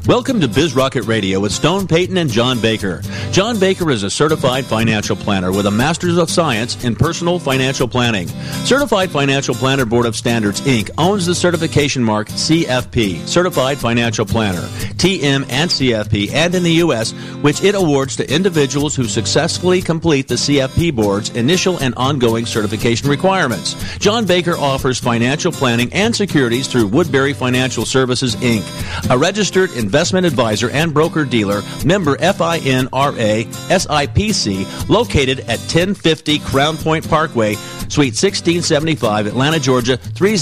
Welcome to Biz Rocket Radio with Stone Payton and John Baker. John Baker is a certified financial planner with a Master's of Science in Personal Financial Planning. Certified Financial Planner Board of Standards, Inc. owns the certification mark CFP, Certified Financial Planner, TM and CFP, and in the U.S., which it awards to individuals who successfully complete the CFP Board's initial and ongoing certification requirements. John Baker offers financial planning and securities through Woodbury Financial Services, Inc., a registered investment advisor and broker-dealer, member FINRA SIPC, located at 1050 Crown Point Parkway, Suite 1675, Atlanta, Georgia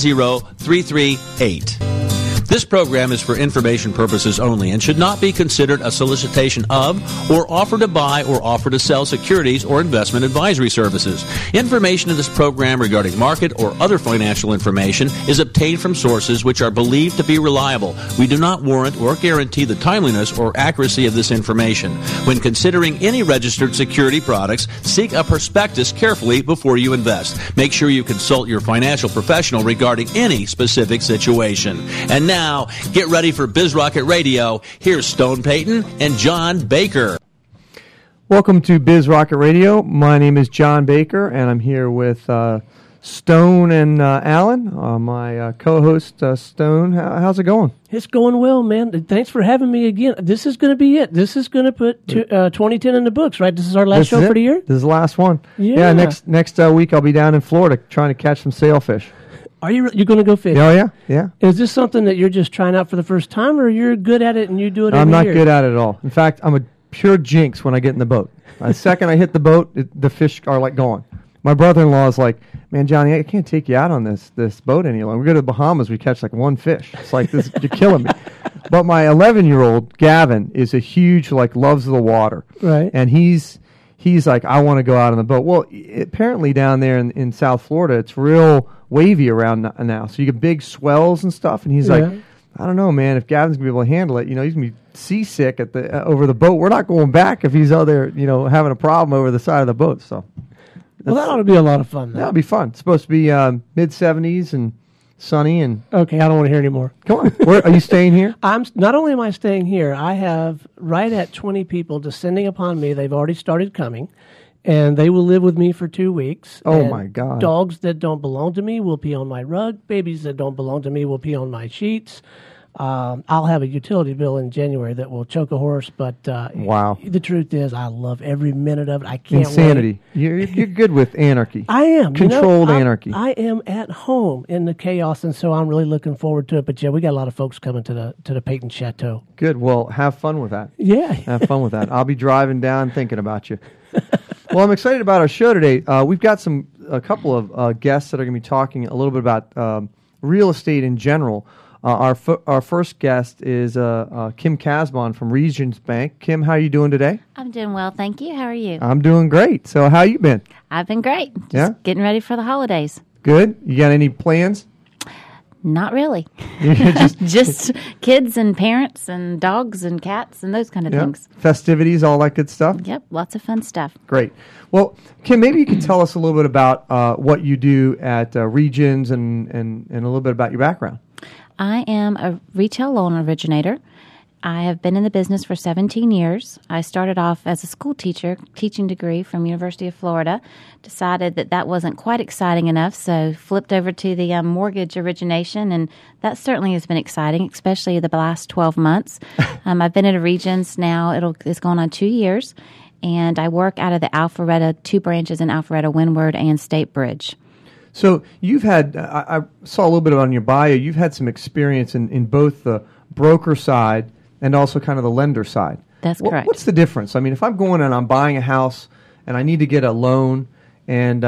30338. This program is for information purposes only and should not be considered a solicitation of or offer to buy or offer to sell securities or investment advisory services. Information in this program regarding market or other financial information is obtained from sources which are believed to be reliable. We do not warrant or guarantee the timeliness or accuracy of this information. When considering any registered security products, seek a prospectus carefully before you invest. Make sure you consult your financial professional regarding any specific situation. And now, get ready for Biz Rocket Radio. Here's Stone Payton and John Baker. Welcome to Biz Rocket Radio. My name is John Baker, and I'm here with Stone and Alan, my co-host. Stone, how's it going? It's going well, man. Thanks for having me again. This is going to be it. This is going to put 2010 in the books, right? This is our last show for the year? This is the last one. Yeah. Next week I'll be down in Florida trying to catch some sailfish. Are you going to go fishing? Oh, yeah. Is this something that you're just trying out for the first time, or you're good at it and you do it every year? I'm not good at it at all. In fact, I'm a pure jinx when I get in the boat. The second I hit the boat, the fish are like gone. My brother-in-law is like, man, Johnny, I can't take you out on this boat any longer. We go to the Bahamas, we catch like one fish. It's like, this, you're killing me. But my 11-year-old, Gavin, is a huge, loves the water. Right. And he's like, I want to go out on the boat. Well, apparently down there in South Florida, it's real wavy around now. So you get big swells and stuff. And he's like, I don't know, man, if Gavin's going to be able to handle it. He's going to be seasick at over the boat. We're not going back if he's out there, having a problem over the side of the boat. So, well, that ought to be a lot of fun, though. That'll be fun. It's supposed to be mid-70s and sunny. And okay, I don't want to hear anymore. Come on. Where, are you staying here? Not only am I staying here, I have right at 20 people descending upon me. They've already started coming. And they will live with me for 2 weeks. Oh, and my God. Dogs that don't belong to me will pee on my rug. Babies that don't belong to me will pee on my sheets. I'll have a utility bill in January that will choke a horse. But wow. The truth is, I love every minute of it. I can't Insanity. wait. You're good with anarchy. I am. Controlled anarchy. I am at home in the chaos, and so I'm really looking forward to it. But, yeah, we got a lot of folks coming to the Payton Chateau. Good. Well, have fun with that. Yeah. Have fun with that. I'll be driving down thinking about you. Well, I'm excited about our show today. We've got a couple of guests that are going to be talking a little bit about real estate in general. Our first guest is Kim Casbon from Regions Bank. Kim, how are you doing today? I'm doing well, thank you. How are you? I'm doing great. So how you been? I've been great. Just getting ready for the holidays. Good. You got any plans? Not really. Just kids and parents and dogs and cats and those kind of things. Festivities, all that good stuff? Yep, lots of fun stuff. Great. Well, Kim, maybe you can tell us a little bit about what you do at Regions and a little bit about your background. I am a retail loan originator. I have been in the business for 17 years. I started off as a school teacher, teaching degree from University of Florida. Decided that wasn't quite exciting enough, so flipped over to the mortgage origination, and that certainly has been exciting, especially the last 12 months. I've been at Regions now. It's gone on 2 years, and I work out of the Alpharetta, 2 branches in Alpharetta, Windward, and State Bridge. So you've had, I saw a little bit on your bio, you've had some experience in both the broker side and also kind of the lender side. That's correct. What's the difference? I mean, if I'm going and I'm buying a house and I need to get a loan, and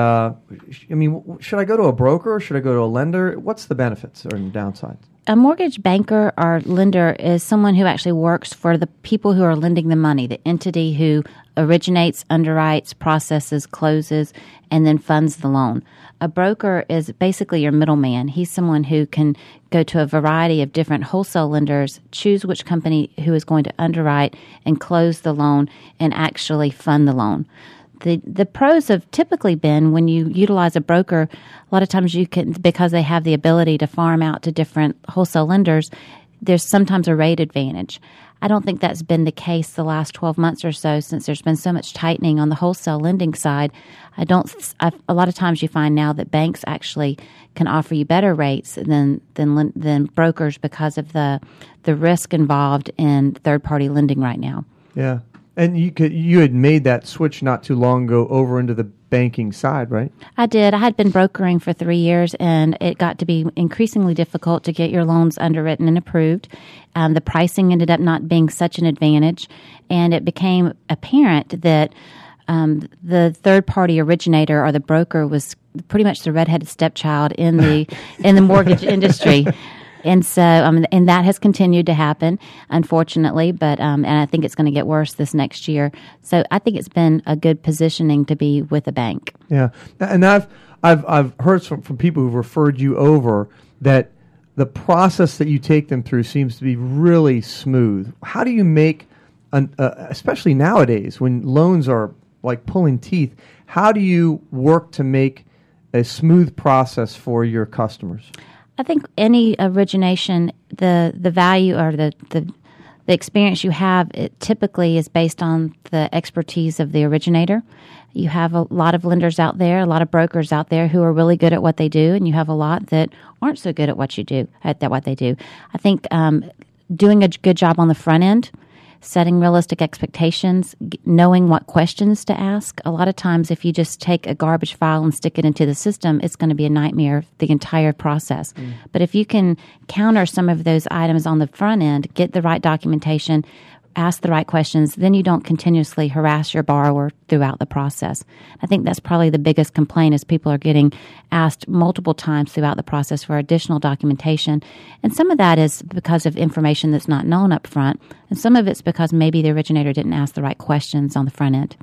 should I go to a broker or should I go to a lender? What's the benefits or downsides? A mortgage banker or lender is someone who actually works for the people who are lending the money, the entity who originates, underwrites, processes, closes, and then funds the loan. A broker is basically your middleman. He's someone who can go to a variety of different wholesale lenders, choose which company who is going to underwrite and close the loan and actually fund the loan. The pros have typically been when you utilize a broker, a lot of times you can, because they have the ability to farm out to different wholesale lenders, there's sometimes a rate advantage. I don't think that's been the case the last 12 months or so since there's been so much tightening on the wholesale lending side. A lot of times you find now that banks actually can offer you better rates than brokers because of the risk involved in third-party lending right now. Yeah. And you had made that switch not too long ago over into the banking side, right? I did. I had been brokering for 3 years, and it got to be increasingly difficult to get your loans underwritten and approved. The pricing ended up not being such an advantage, and it became apparent that the third-party originator or the broker was pretty much the redheaded stepchild in the mortgage industry. And so, and that has continued to happen, unfortunately. But and I think it's going to get worse this next year. So I think it's been a good positioning to be with a bank. Yeah, and I've heard from people who've referred you over that the process that you take them through seems to be really smooth. How do you make, especially nowadays when loans are like pulling teeth, how do you work to make a smooth process for your customers? I think any origination, the value or the experience you have, it typically is based on the expertise of the originator. You have a lot of lenders out there, a lot of brokers out there who are really good at what they do, and you have a lot that aren't so good at what they do. I think doing a good job on the front end, setting realistic expectations, knowing what questions to ask. A lot of times if you just take a garbage file and stick it into the system, it's going to be a nightmare, the entire process. But if you can counter some of those items on the front end, get the right documentation, ask the right questions, then you don't continuously harass your borrower throughout the process. I think that's probably the biggest complaint is people are getting asked multiple times throughout the process for additional documentation. And some of that is because of information that's not known up front, and some of it's because maybe the originator didn't ask the right questions on the front end.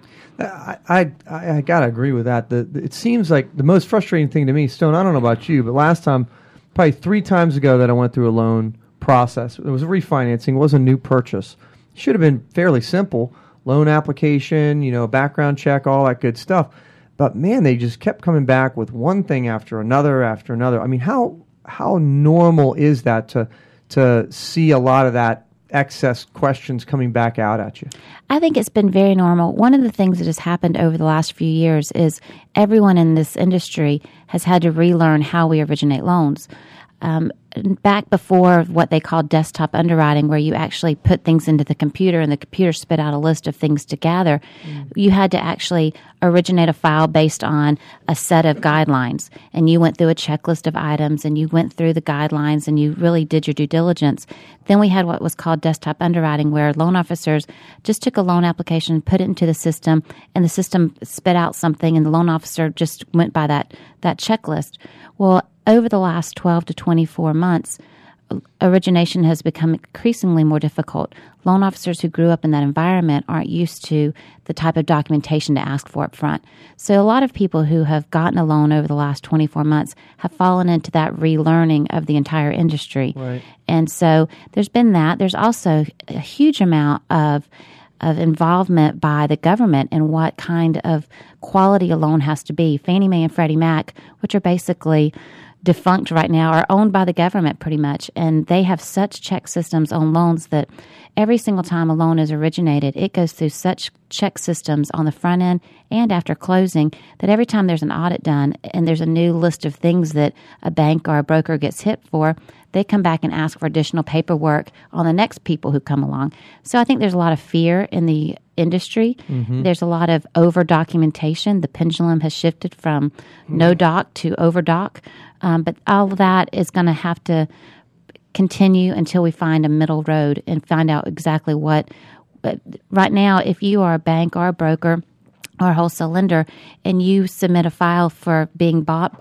I got to agree with that. It seems like the most frustrating thing to me, Stone, I don't know about you, but last time, probably 3 times ago that I went through a loan process, it was a refinancing, it was a new purchase. Should have been fairly simple. Loan application, background check, all that good stuff. But man, they just kept coming back with one thing after another. I mean, how normal is that to see a lot of that excess questions coming back out at you? I think it's been very normal. One of the things that has happened over the last few years is everyone in this industry has had to relearn how we originate loans. Back before what they called desktop underwriting, where you actually put things into the computer and the computer spit out a list of things to gather, you had to actually originate a file based on a set of guidelines. And you went through a checklist of items and you went through the guidelines and you really did your due diligence. Then we had what was called desktop underwriting, where loan officers just took a loan application, put it into the system, and the system spit out something and the loan officer just went by that checklist. Well, over the last 12 to 24 months, origination has become increasingly more difficult. Loan officers who grew up in that environment aren't used to the type of documentation to ask for up front. So a lot of people who have gotten a loan over the last 24 months have fallen into that relearning of the entire industry. Right. And so there's been that. There's also a huge amount of involvement by the government in what kind of quality a loan has to be. Fannie Mae and Freddie Mac, which are basically defunct right now, are owned by the government pretty much, and they have such check systems on loans that every single time a loan is originated, it goes through such check systems on the front end and after closing that every time there's an audit done and there's a new list of things that a bank or a broker gets hit for, they come back and ask for additional paperwork on the next people who come along. So I think there's a lot of fear in the industry. There's a lot of over-documentation. The pendulum has shifted from no doc to over-doc. But all of that is going to have to continue until we find a middle road and find out exactly what. Right now, if you are a bank or a broker or a wholesale lender and you submit a file for being bought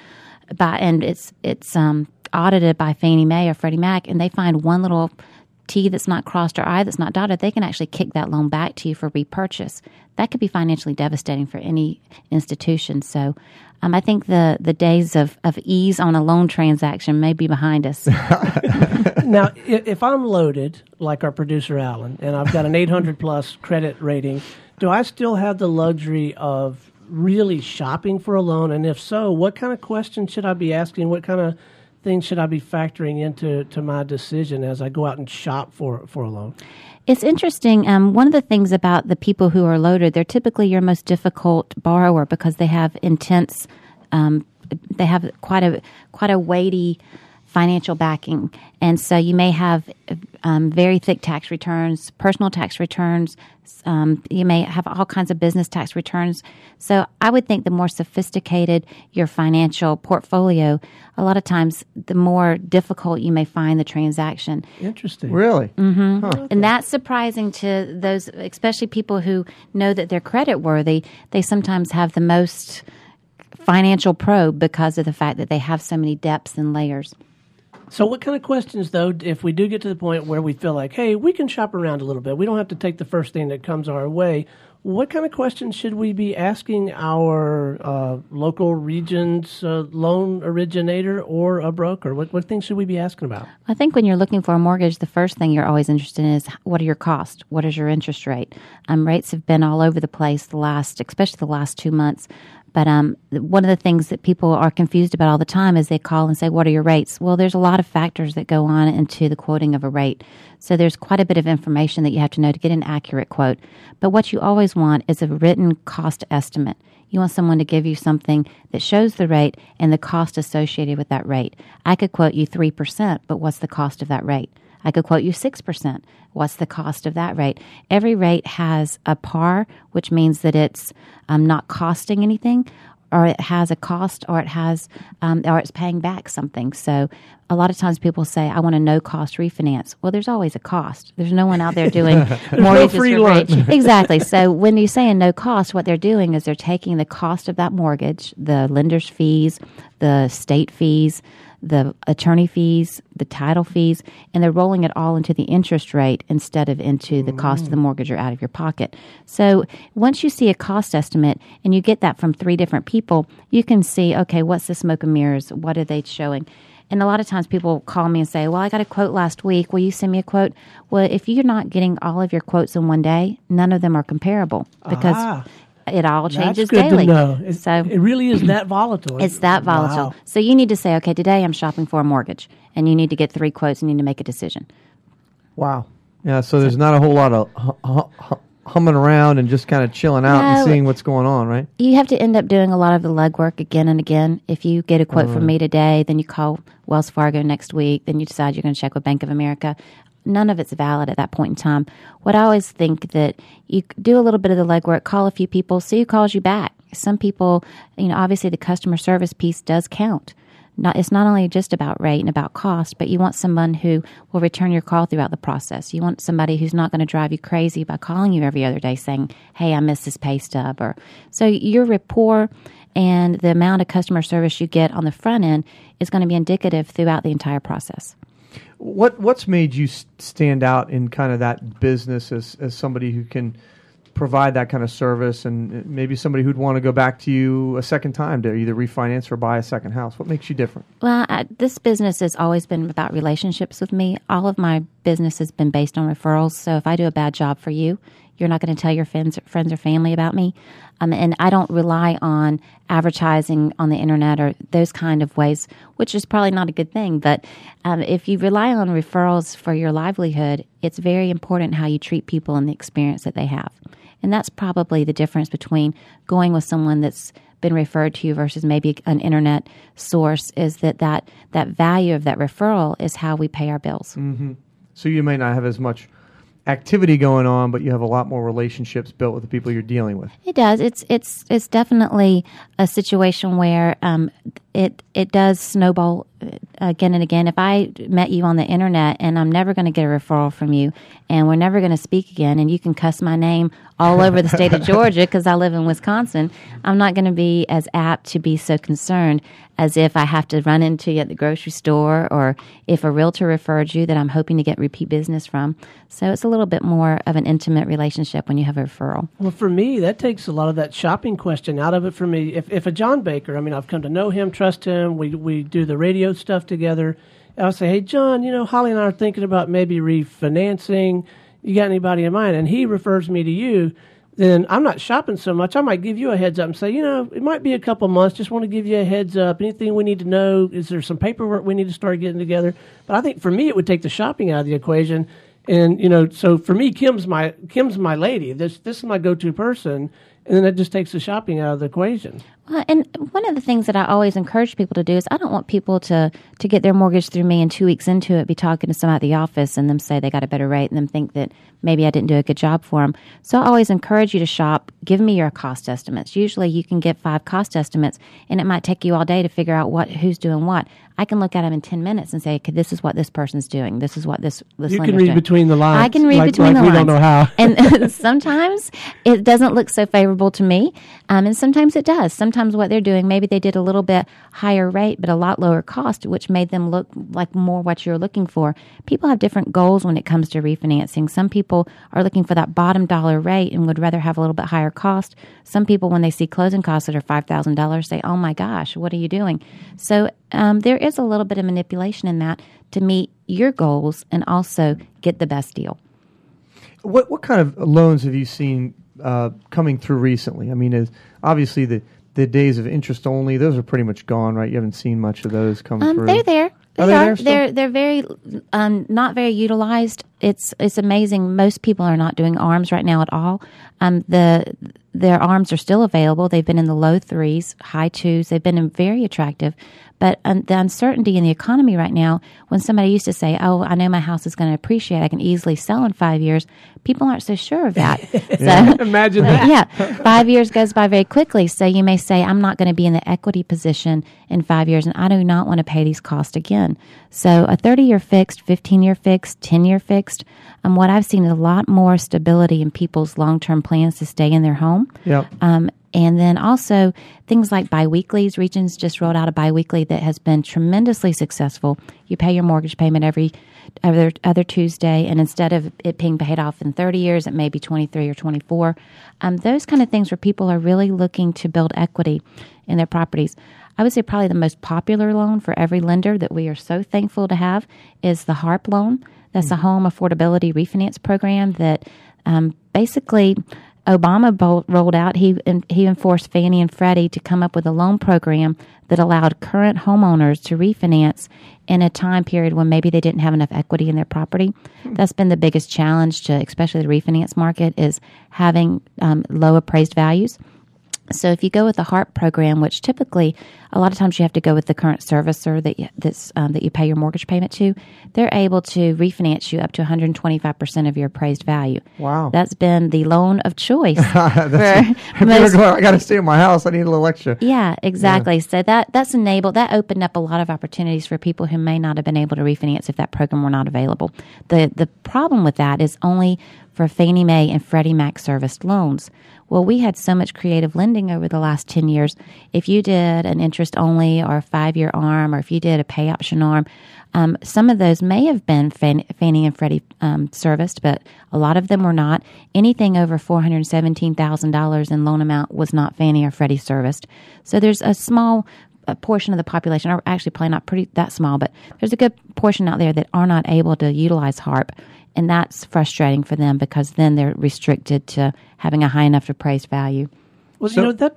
and it's audited by Fannie Mae or Freddie Mac, and they find one little T that's not crossed or I that's not dotted, they can actually kick that loan back to you for repurchase. That could be financially devastating for any institution. So I think the days of ease on a loan transaction may be behind us. Now, if I'm loaded, like our producer Alan, and I've got an 800-plus credit rating, do I still have the luxury of really shopping for a loan? And if so, what kind of questions should I be asking? What kind of things should I be factoring into my decision as I go out and shop for a loan? It's interesting. One of the things about the people who are loaded, they're typically your most difficult borrower because they have intense, they have quite a weighty financial backing. And so you may have very thick tax returns, personal tax returns. You may have all kinds of business tax returns. So I would think the more sophisticated your financial portfolio, a lot of times the more difficult you may find the transaction. Interesting. Really? Mm-hmm. Huh. And that's surprising to those, especially people who know that they're credit worthy. They sometimes have the most financial probe because of the fact that they have so many depths and layers. So what kind of questions, though, if we do get to the point where we feel like, hey, we can shop around a little bit, we don't have to take the first thing that comes our way, what kind of questions should we be asking our local region's loan originator or a broker? What things should we be asking about? I think when you're looking for a mortgage, the first thing you're always interested in is what are your costs? What is your interest rate? Rates have been all over the place especially the last 2 months. But one of the things that people are confused about all the time is they call and say, what are your rates? Well, there's a lot of factors that go on into the quoting of a rate. So there's quite a bit of information that you have to know to get an accurate quote. But what you always want is a written cost estimate. You want someone to give you something that shows the rate and the cost associated with that rate. I could quote you 3%, but what's the cost of that rate? I could quote you 6%. What's the cost of that rate? Every rate has a par, which means that it's not costing anything, or it has a cost, or it has, or it's paying back something. So a lot of times people say, I want a no-cost refinance. Well, there's always a cost. There's no one out there doing mortgages no free for lunch. free. Exactly. So when you say a no cost, what they're doing is they're taking the cost of that mortgage, the lender's fees, the state fees, the attorney fees, the title fees, and they're rolling it all into the interest rate instead of into the cost of the mortgage or out of your pocket. So once you see a cost estimate and you get that from 3 different people, you can see, okay, what's the smoke and mirrors? What are they showing? And a lot of times people call me and say, well, I got a quote last week. Will you send me a quote? Well, if you're not getting all of your quotes in one day, none of them are comparable because it all changes That's good daily. to know. So it really is that volatile. it's that volatile. Wow. So you need to say, okay, today I'm shopping for a mortgage, and you need to get 3 quotes and you need to make a decision. Wow. Yeah, so there's not a whole lot of humming around and just kind of chilling out and seeing what's going on, right? You have to end up doing a lot of the legwork again and again. If you get a quote from me today, then you call Wells Fargo next week, then you decide you're going to check with Bank of America. None of it's valid at that point in time. What I always think that you do a little bit of the legwork, call a few people, see who calls you back. Some people, obviously the customer service piece does count. It's not only just about rate and about cost, but you want someone who will return your call throughout the process. You want somebody who's not going to drive you crazy by calling you every other day saying, hey, I missed this pay stub. So your rapport and the amount of customer service you get on the front end is going to be indicative throughout the entire process. What's made you stand out in kind of that business as somebody who can provide that kind of service, and maybe somebody who'd want to go back to you a second time to either refinance or buy a second house? What makes you different? Well, this business has always been about relationships with me. All of my business has been based on referrals. So if I do a bad job for you, you're not going to tell your friends or family about me. And I don't rely on advertising on the internet or those kind of ways, which is probably not a good thing. But if you rely on referrals for your livelihood, it's very important how you treat people and the experience that they have. And that's probably the difference between going with someone that's been referred to you versus maybe an internet source, is that value of that referral is how we pay our bills. Mm-hmm. So you may not have as much activity going on, but you have a lot more relationships built with the people you're dealing with. It does. It's definitely a situation where it does snowball again and again. If I met you on the internet and I'm never going to get a referral from you, and we're never going to speak again, and you can cuss my name all over the state of Georgia because I live in Wisconsin, I'm not going to be as apt to be so concerned as if I have to run into you at the grocery store, or if a realtor referred you that I'm hoping to get repeat business from. So it's a little bit more of an intimate relationship when you have a referral. Well, for me, that takes a lot of that shopping question out of it for me. If a John Baker, I've come to know him, trust him, we do the radio stuff together. I'll say, hey, John, Holly and I are thinking about maybe refinancing. You got anybody in mind? And he refers me to you. then I'm not shopping so much. I might give you a heads up and say, it might be a couple months. Just want to give you a heads up. Anything we need to know? Is there some paperwork we need to start getting together? But I think for me, it would take the shopping out of the equation. And, so for me, Kim's my lady. This is my go-to person. And then it just takes the shopping out of the equation. Well, and one of the things that I always encourage people to do is I don't want people to get their mortgage through me and 2 weeks into it be talking to someone at the office and them say they got a better rate and them think that maybe I didn't do a good job for them. So I always encourage you to shop. Give me your cost estimates. Usually you can get 5 cost estimates, and it might take you all day to figure out who's doing what. I can look at them in 10 minutes and say, okay, this is what this person's doing. This is what this lender's doing. You can read between the lines. I can read between the lines. We don't know how. And sometimes it doesn't look so favorable to me, and sometimes it does. Sometimes what they're doing, maybe they did a little bit higher rate but a lot lower cost, which made them look like more what you're looking for. People have different goals when it comes to refinancing. Some people are looking for that bottom dollar rate and would rather have a little bit higher cost. Some people, when they see closing costs that are $5,000, say, oh my gosh, what are you doing? So there is a little bit of manipulation in that to meet your goals and also get the best deal. What kind of loans have you seen coming through recently? I mean, obviously the days of interest only, those are pretty much gone, right? You haven't seen much of those come through. They're there. Are they there still? They're very not very utilized. It's amazing. Most people are not doing ARMs right now at all. Their ARMs are still available. They've been in the low 3s, high 2s. They've been very attractive. But the uncertainty in the economy right now, when somebody used to say, oh, I know my house is going to appreciate, I can easily sell in 5 years, people aren't so sure of that. So, imagine that. Yeah, 5 years goes by very quickly. So you may say, I'm not going to be in the equity position in 5 years, and I do not want to pay these costs again. So a 30-year fixed, 15-year fixed, 10-year fixed, what I've seen is a lot more stability in people's long-term plans to stay in their home. Yep. And then also things like biweeklies. Regions just rolled out a biweekly that has been tremendously successful. You pay your mortgage payment every other Tuesday, and instead of it being paid off in 30 years, it may be 23 or 24. Those kind of things where people are really looking to build equity in their properties. I would say probably the most popular loan for every lender that we are so thankful to have is the HARP loan. That's a home affordability refinance program that basically Obama rolled out. He enforced Fannie and Freddie to come up with a loan program that allowed current homeowners to refinance in a time period when maybe they didn't have enough equity in their property. That's been the biggest challenge to especially the refinance market is having low appraised values. So if you go with the HARP program, which typically a lot of times you have to go with the current servicer that you pay your mortgage payment to, they're able to refinance you up to 125% of your appraised value. Wow. That's been the loan of choice. I got to stay in my house. I need a little extra. Yeah, exactly. Yeah. So that opened up a lot of opportunities for people who may not have been able to refinance if that program were not available. The problem with that is only for Fannie Mae and Freddie Mac serviced loans. Well, we had so much creative lending over the last 10 years. If you did an interest only or a 5-year ARM, or if you did a pay option ARM, some of those may have been Fannie and Freddie serviced, but a lot of them were not. Anything over $417,000 in loan amount was not Fannie or Freddie serviced. So there's a small portion of the population, or actually probably not that small, but there's a good portion out there that are not able to utilize HARP. And that's frustrating for them because then they're restricted to having a high enough appraised value. Well,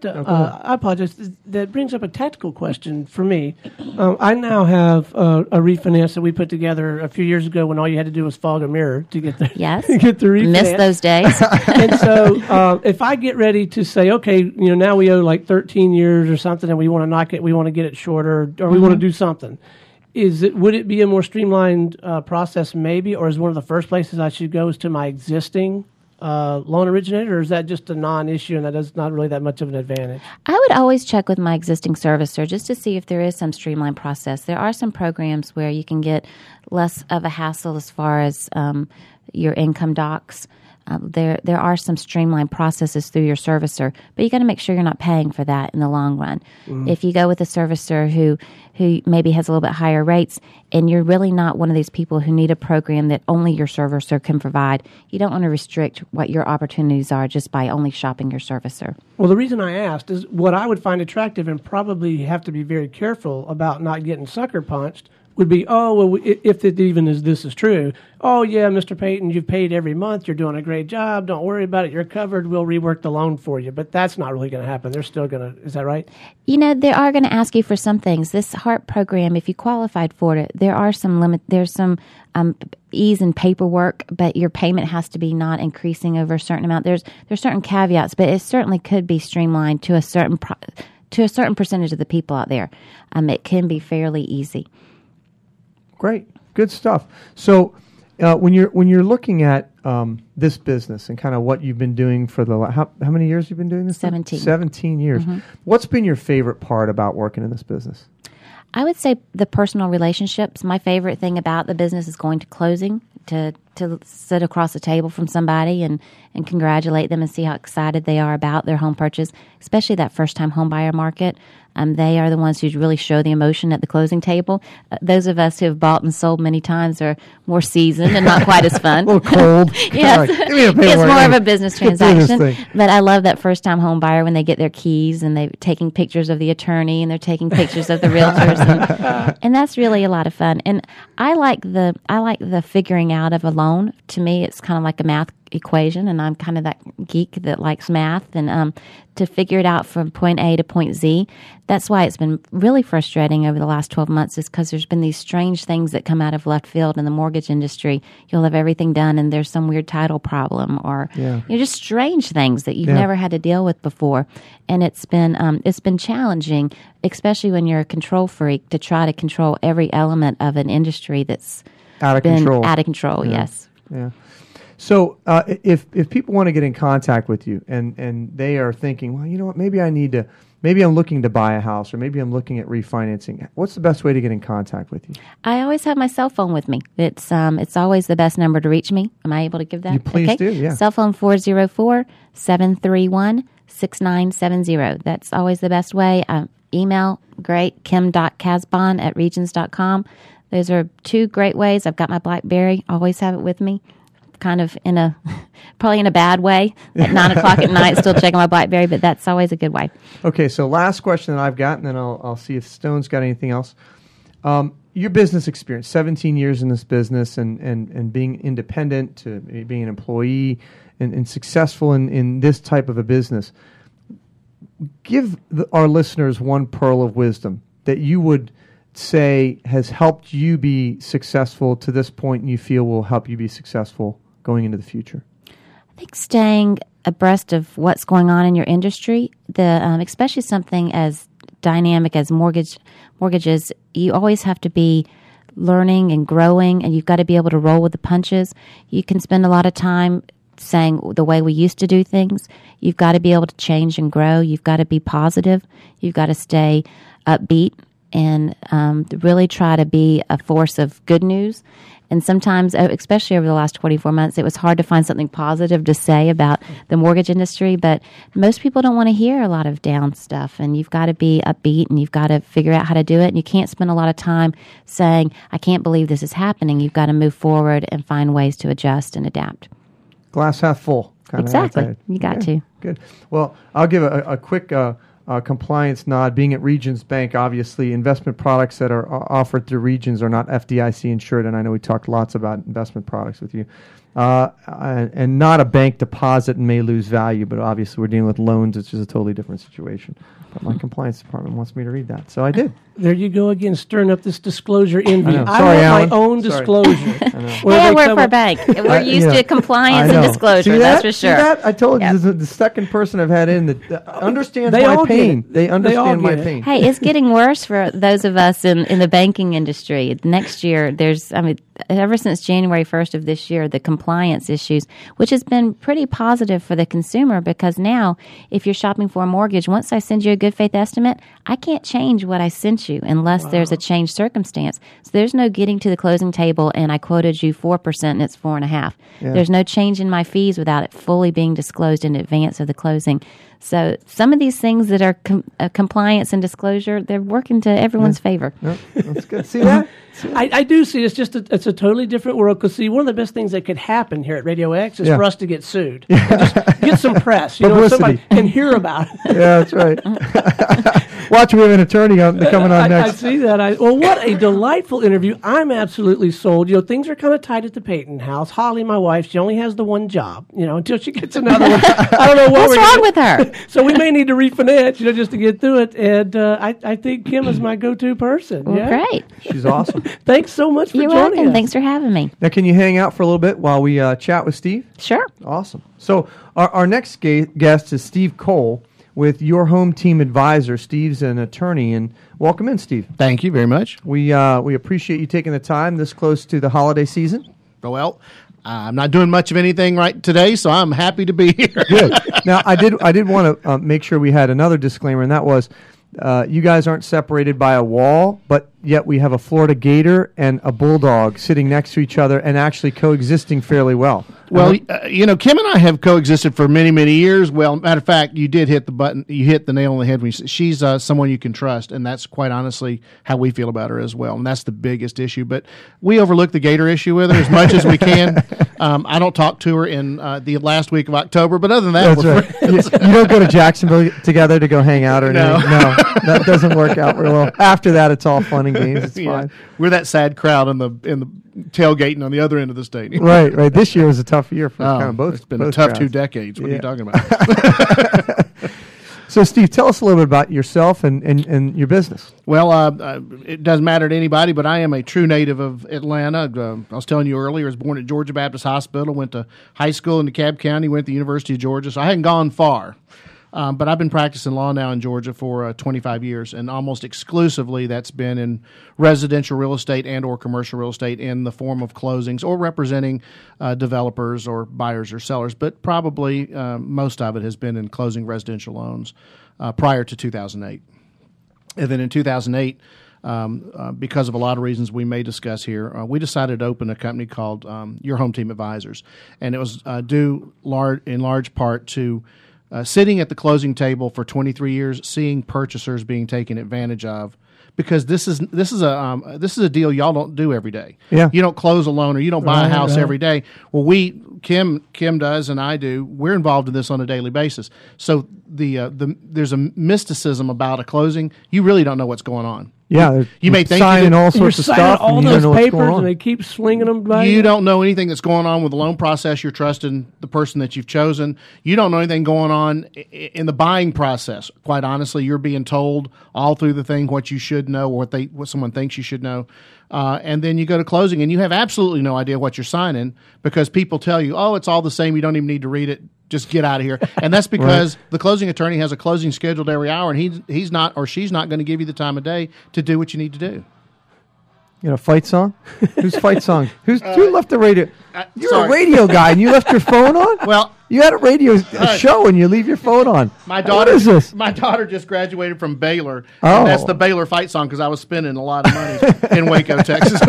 I apologize. That brings up a tactical question for me. I now have a refinance that we put together a few years ago when all you had to do was fog a mirror to get the get the refinance. Miss those days. And so, if I get ready to say, okay, now we owe like 13 years or something, and we want to knock it, we want to get it shorter, or we want to do something. Would it be a more streamlined process maybe, or is one of the first places I should go is to my existing loan originator, or is that just a non-issue and that is not really that much of an advantage? I would always check with my existing servicer just to see if there is some streamlined process. There are some programs where you can get less of a hassle as far as your income docs. There are some streamlined processes through your servicer, but you got to make sure you're not paying for that in the long run. Mm-hmm. If you go with a servicer who maybe has a little bit higher rates, and you're really not one of these people who need a program that only your servicer can provide, you don't want to restrict what your opportunities are just by only shopping your servicer. Well, the reason I asked is what I would find attractive and probably have to be very careful about not getting sucker punched would be, oh, well, if it even this is true, oh, yeah, Mr. Payton, you've paid every month. You're doing a great job. Don't worry about it. You're covered. We'll rework the loan for you. But that's not really going to happen. They're still going to, is that right? You know, they are going to ask you for some things. This HARP program, if you qualified for it, there are some there's some ease in paperwork, but your payment has to be not increasing over a certain amount. There's certain caveats, but it certainly could be streamlined to a certain percentage of the people out there. It can be fairly easy. Great, good stuff. So, when you're looking at this business and kind of what you've been doing for how many years you've been doing this? 17. 17 years. Mm-hmm. What's been your favorite part about working in this business? I would say the personal relationships. My favorite thing about the business is going to closing, to sit across the table from somebody and congratulate them and see how excited they are about their home purchase, especially that first-time home buyer market. They are the ones who really show the emotion at the closing table. Those of us who have bought and sold many times are more seasoned and not quite as fun. A little cold. Yes. It's more of a business transaction. But I love that first-time home buyer when they get their keys and they're taking pictures of the attorney and they're taking pictures of the realtors. And that's really a lot of fun. And I like the figuring out of a loan. To me, it's kind of like a math equation, and I'm kind of that geek that likes math, and to figure it out from point A to point Z. That's why it's been really frustrating over the last 12 months, is because there's been these strange things that come out of left field in the mortgage industry. You'll have everything done and there's some weird title problem, or just strange things that you've never had to deal with before. And it's been challenging, especially when you're a control freak, to try to control every element of an industry that's out of control. Out of control, yes. Yeah. So if people want to get in contact with you and they are thinking, well, you know what, maybe I'm looking to buy a house, or maybe I'm looking at refinancing, what's the best way to get in contact with you? I always have my cell phone with me. It's always the best number to reach me. Am I able to give that? You please do, yeah. Cell phone 404-731-6970. That's always the best way. Email, great, kim.casbon@regions.com. Those are two great ways. I've got my BlackBerry, always have it with me. Kind of probably in a bad way at 9 o'clock at night, still checking my BlackBerry, but that's always a good way. Okay, so last question that I've got, and then I'll see if Stone's got anything else. Your business experience, 17 years in this business, and being independent to being an employee and successful in this type of a business. Give our listeners one pearl of wisdom that you would say has helped you be successful to this point, and you feel will help you be successful going into the future. I think staying abreast of what's going on in your industry, especially something as dynamic as mortgages, you always have to be learning and growing, and you've got to be able to roll with the punches. You can spend a lot of time saying the way we used to do things. You've got to be able to change and grow. You've got to be positive. You've got to stay upbeat and really try to be a force of good news. And sometimes, especially over the last 24 months, it was hard to find something positive to say about the mortgage industry. But most people don't want to hear a lot of down stuff. And you've got to be upbeat, and you've got to figure out how to do it. And you can't spend a lot of time saying, I can't believe this is happening. You've got to move forward and find ways to adjust and adapt. Glass half full. Exactly. You got to. Good. Well, I'll give a quick compliance nod. Being at Regions Bank, obviously, investment products that are offered through Regions are not FDIC insured, and I know we talked lots about investment products with you. And not a bank deposit and may lose value, but obviously we're dealing with loans, which is a totally different situation. But my compliance department wants me to read that, so I did. There you go again, stirring up this disclosure envy. I I want Alan. my own disclosure. Hey, I work for a bank. We're used to compliance and disclosure, that's for sure. See that? I told you, this is the second person I've had in that understands They my all pain. get it. They understand my get it. pain. Hey, it's getting worse for those of us in the banking industry. Next year, ever since January 1st of this year, the compliance issues, which has been pretty positive for the consumer, because now if you're shopping for a mortgage, once I send you a good faith estimate, I can't change what I sent you unless there's a changed circumstance. So there's no getting to the closing table and I quoted you 4% and it's 4.5%. Yeah. There's no change in my fees without it fully being disclosed in advance of the closing. So some of these things that are compliance and disclosure, they're working to everyone's favor. No, that's good. See that? I do see it's it's a totally different world, because see, one of the best things that could happen here at Radio X is for us to get sued. And just get some press. Somebody can hear about it. Yeah, that's right. Watch, we have an attorney coming on I next. see that. Well, what a delightful interview. I'm absolutely sold. Things are kind of tight at the Peyton house. Holly, my wife, she only has the one job, until she gets another one. I don't know what What's wrong with her? So we may need to refinance, just to get through it. And I think Kim is my go-to person. Well, great. She's awesome. Thanks so much for You're joining welcome. us. Thanks for having me. Now, can you hang out for a little bit while we chat with Steve? Sure. Awesome. So our next guest is Steve Cole with Your Home Team Advisor. Steve's an attorney, and welcome in, Steve. Thank you very much. We appreciate you taking the time this close to the holiday season. Well, I'm not doing much of anything right today, so I'm happy to be here. Good. Now, I did want to make sure we had another disclaimer, and that was you guys aren't separated by a wall, but yet we have a Florida Gator and a Bulldog sitting next to each other and actually coexisting fairly well. Well, Kim and I have coexisted for many, many years. Well, matter of fact, you did hit the button. You hit the nail on the head when you said she's someone you can trust, and that's quite honestly how we feel about her as well. And that's the biggest issue. But we overlook the Gator issue with her as much as we can. I don't talk to her in the last week of October, but other than that, That's we're right. friends. You don't go to Jacksonville together to go hang out or anything? No, that doesn't work out very well. After that, it's all fun and games. It's Yeah. fine. We're that sad crowd in the tailgating on the other end of the stadium. Right. This year was a tough year for kind of both. It's been both a tough crowds. 2 decades. What are Yeah. you talking about? So, Steve, tell us a little bit about yourself and your business. Well, it doesn't matter to anybody, but I am a true native of Atlanta. I was telling you earlier, I was born at Georgia Baptist Hospital, went to high school in DeKalb County, went to the University of Georgia, so I hadn't gone far. But I've been practicing law now in Georgia for 25 years, and almost exclusively that's been in residential real estate and or commercial real estate in the form of closings or representing developers or buyers or sellers. But probably most of it has been in closing residential loans prior to 2008. And then in 2008, because of a lot of reasons we may discuss here, we decided to open a company called Your Home Team Advisors. And it was due in large part to sitting at the closing table for 23 years, seeing purchasers being taken advantage of, because this is a deal y'all don't do every day. Yeah. You don't close a loan or you don't buy a house right. every day. Well, Kim does and I do. We're involved in this on a daily basis. So there's a mysticism about a closing. You really don't know what's going on. Yeah, You may think you signing did- all You're sorts of signing stuff, all and you don't those know what's papers, going on. and they keep slinging them by You don't know anything that's going on with the loan process. You're trusting the person that you've chosen. You don't know anything going on in the buying process. Quite honestly, you're being told all through the thing what you should know or what someone thinks you should know. And then you go to closing, and you have absolutely no idea what you're signing because people tell you, oh, it's all the same. You don't even need to read it. Just get out of here. And that's because the closing attorney has a closing scheduled every hour, and he's not or she's not going to give you the time of day to do what you need to do. You know, fight song? Whose fight song? Who left the radio? You're sorry. a radio guy, and you left your phone on? Well, You had a radio show, and you leave your phone on. my daughter, What is this? My daughter just graduated from Baylor. Oh. And that's the Baylor fight song because I was spending a lot of money in Waco, Texas.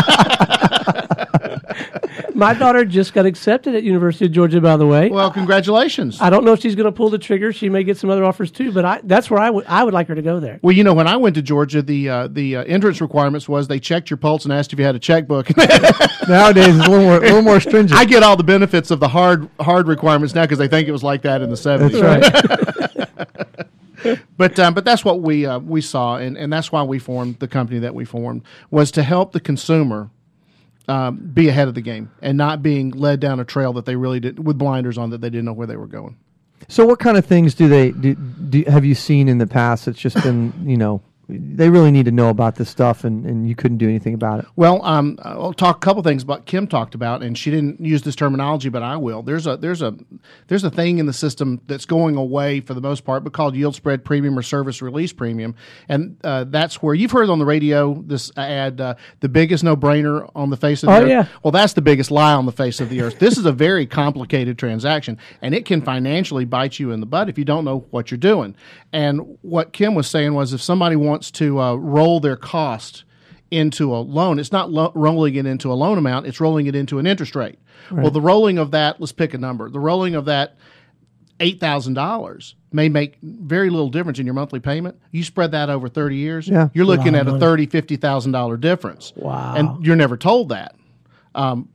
My daughter just got accepted at University of Georgia, by the way. Well, congratulations. I don't know if she's going to pull the trigger. She may get some other offers too, but that's where I would like her to go there. Well, when I went to Georgia, the entrance requirements was they checked your pulse and asked if you had a checkbook. Nowadays, it's a little more stringent. I get all the benefits of the hard requirements now because they think it was like that in the 70s. That's right. But that's what we saw, and that's why we formed the company that we formed, was to help the consumer be ahead of the game and not being led down a trail that they really did with blinders on that they didn't know where they were going. So what kind of things have you seen in the past that's just been, they really need to know about this stuff and you couldn't do anything about it? Well, I'll talk a couple things about Kim talked about, and she didn't use this terminology, but I will. There's a thing in the system that's going away for the most part, but called yield spread premium or service release premium, and that's where you've heard on the radio this ad, the biggest no-brainer on the face of the earth. Yeah. Well, that's the biggest lie on the face of the earth. This is a very complicated transaction, and it can financially bite you in the butt if you don't know what you're doing. And what Kim was saying was if somebody wants to roll their cost into a loan, it's not rolling it into a loan amount, it's rolling it into an interest rate. Right. Well, the rolling of that, let's pick a number, the rolling of that $8,000 may make very little difference in your monthly payment. You spread that over 30 years, you're looking at a $30,000, $50,000 difference. Wow. And you're never told that.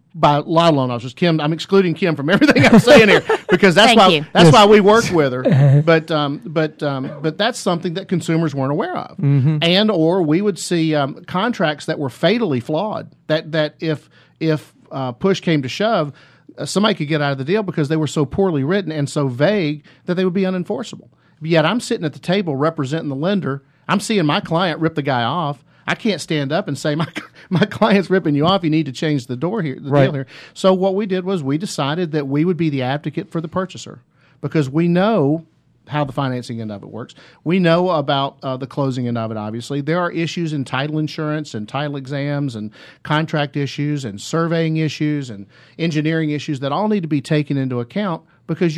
by a lot of loan officers. Kim, I'm excluding Kim from everything I'm saying here because that's Thank why you. why we work with her. But that's something that consumers weren't aware of, and or we would see contracts that were fatally flawed. That if push came to shove, somebody could get out of the deal because they were so poorly written and so vague that they would be unenforceable. Yet I'm sitting at the table representing the lender. I'm seeing my client rip the guy off. I can't stand up and say, my client's ripping you off. You need to change the deal here. So what we did was we decided that we would be the advocate for the purchaser because we know how the financing end of it works. We know about the closing end of it, obviously. There are issues in title insurance and title exams and contract issues and surveying issues and engineering issues that all need to be taken into account because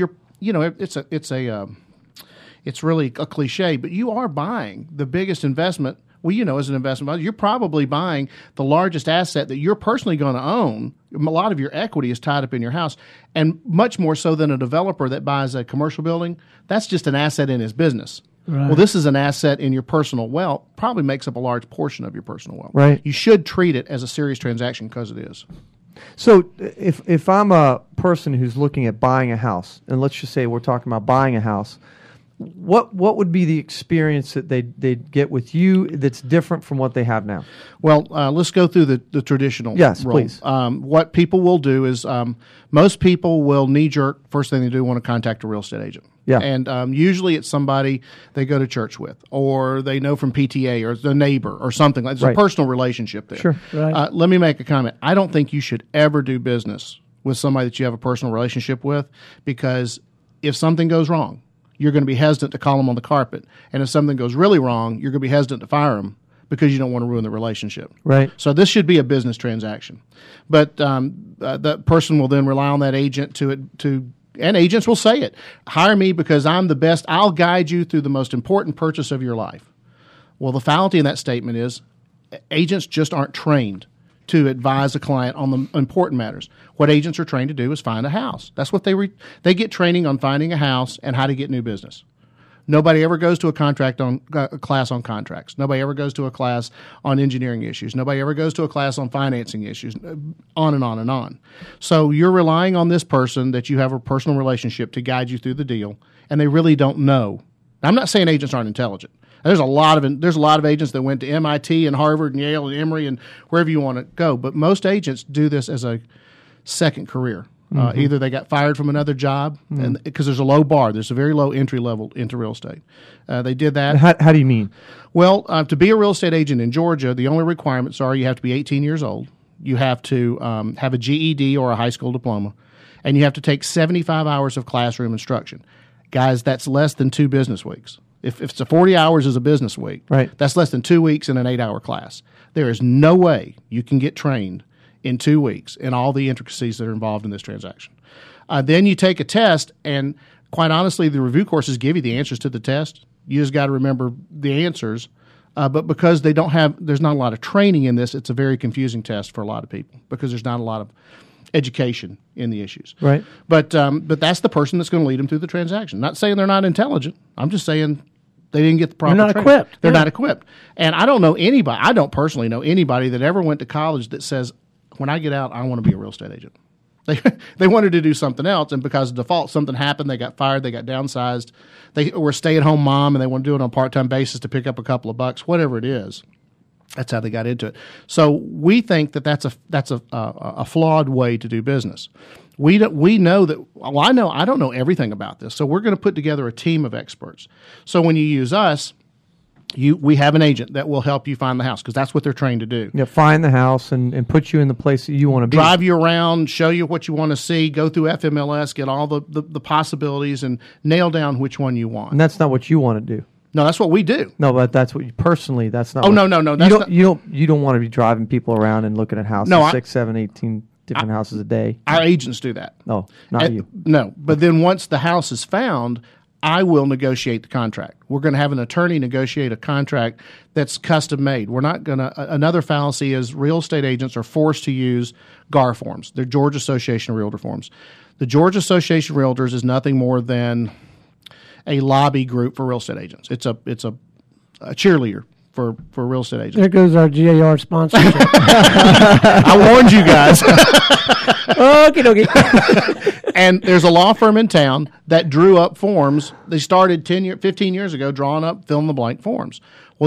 it's really a cliche, but you are buying the biggest investment. Well, as an investment, you're probably buying the largest asset that you're personally going to own. A lot of your equity is tied up in your house, and much more so than a developer that buys a commercial building. That's just an asset in his business. Right. Well, this is an asset in your personal wealth, probably makes up a large portion of your personal wealth. Right. You should treat it as a serious transaction because it is. So if I'm a person who's looking at buying a house, and let's just say we're talking about buying a house, what would be the experience that they'd get with you that's different from what they have now? Well, let's go through the traditional Yes, role. please. What people will do is most people will knee-jerk, first thing they do, want to contact a real estate agent. Yeah. And usually it's somebody they go to church with or they know from PTA or the neighbor or something. There's Right. a personal relationship there. Sure. Right. Let me make a comment. I don't think you should ever do business with somebody that you have a personal relationship with because if something goes wrong, you're going to be hesitant to call them on the carpet. And if something goes really wrong, you're going to be hesitant to fire them because you don't want to ruin the relationship. Right. So this should be a business transaction. But the person will then rely on that agent and agents will say it. Hire me because I'm the best. I'll guide you through the most important purchase of your life. Well, the fallacy in that statement is agents just aren't trained to advise a client on the important matters. What agents are trained to do is find a house. That's what they get training on finding a house and how to get new business. Nobody ever goes to a class on contracts. Nobody ever goes to a class on engineering issues. Nobody ever goes to a class on financing issues, on and on and on. So you're relying on this person that you have a personal relationship to guide you through the deal, and they really don't know. I'm not saying agents aren't intelligent. There's a lot of agents that went to MIT and Harvard and Yale and Emory and wherever you want to go. But most agents do this as a second career. Either they got fired from another job, and because there's a low bar, there's a very low entry level into real estate. They did that. How do you mean? Well, to be a real estate agent in Georgia, the only requirements are you have to be 18 years old, you have to have a GED or a high school diploma, and you have to take 75 hours of classroom instruction. Guys, that's less than 2 business weeks. If it's 40 hours is a business week, Right. That's less than 2 weeks in an 8-hour class. There is no way you can get trained in 2 weeks in all the intricacies that are involved in this transaction. Then you take a test, and quite honestly, the review courses give you the answers to the test. You just got to remember the answers. But because there's not a lot of training in this, it's a very confusing test for a lot of people because there's not a lot of education in the issues. Right. But that's the person that's going to lead them through the transaction. Not saying they're not intelligent. I'm just saying they didn't get the proper not training. equipped. They're Yeah. not equipped. And I don't personally know anybody that ever went to college that says, when I get out, I want to be a real estate agent. They wanted to do something else, and because of default, something happened. They got fired. They got downsized. They were a stay-at-home mom, and they want to do it on a part-time basis to pick up a couple of bucks, whatever it is. That's how they got into it. So we think that's a flawed way to do business. We know that. Well, I don't know everything about this, so we're going to put together a team of experts. So when you use us, we have an agent that will help you find the house because that's what they're trained to do. Yeah, find the house and put you in the place that you want to be. Drive you around, show you what you want to see, go through FMLS, get all the possibilities, and nail down which one you want. And that's not what you want to do. No, that's what we do. No, but that's what you personally. That's not. Oh, what, no. That's You don't want to be driving people around and looking at houses. No, 6, 7, 18 different houses a day. Our agents do that. No, not you. No, but then once the house is found, I will negotiate the contract. We're going to have an attorney negotiate a contract that's custom made. We're not going to. Another fallacy is real estate agents are forced to use GAR forms. They're Georgia Association of Realtor forms. The Georgia Association of Realtors is nothing more than a lobby group for real estate agents. It's a cheerleader for real estate agents. There goes our GAR sponsorship. I warned you guys. Okie dokie. And there's a law firm in town that drew up forms. They started 15 years ago drawing up fill-in-the-blank forms. Well,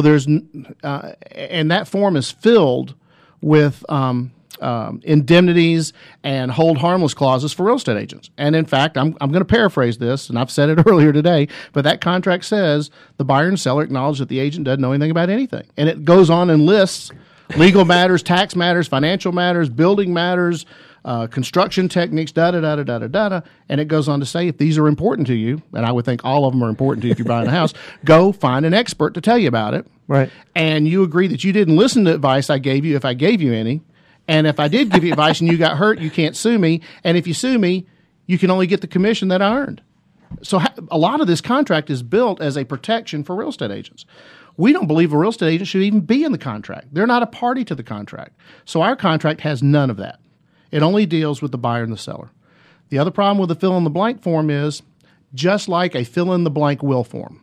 and that form is filled with indemnities and hold harmless clauses for real estate agents. And in fact, I'm going to paraphrase this, and I've said it earlier today, but that contract says the buyer and seller acknowledge that the agent doesn't know anything about anything. And it goes on and lists legal matters, tax matters, financial matters, building matters, construction techniques, da-da-da-da-da-da-da. And it goes on to say, if these are important to you, and I would think all of them are important to you if you're buying a house, go find an expert to tell you about it. Right. And you agree that you didn't listen to advice I gave you if I gave you any. And if I did give you advice and you got hurt, you can't sue me. And if you sue me, you can only get the commission that I earned. So a lot of this contract is built as a protection for real estate agents. We don't believe a real estate agent should even be in the contract. They're not a party to the contract. So our contract has none of that. It only deals with the buyer and the seller. The other problem with the fill-in-the-blank form is, just like a fill-in-the-blank will form,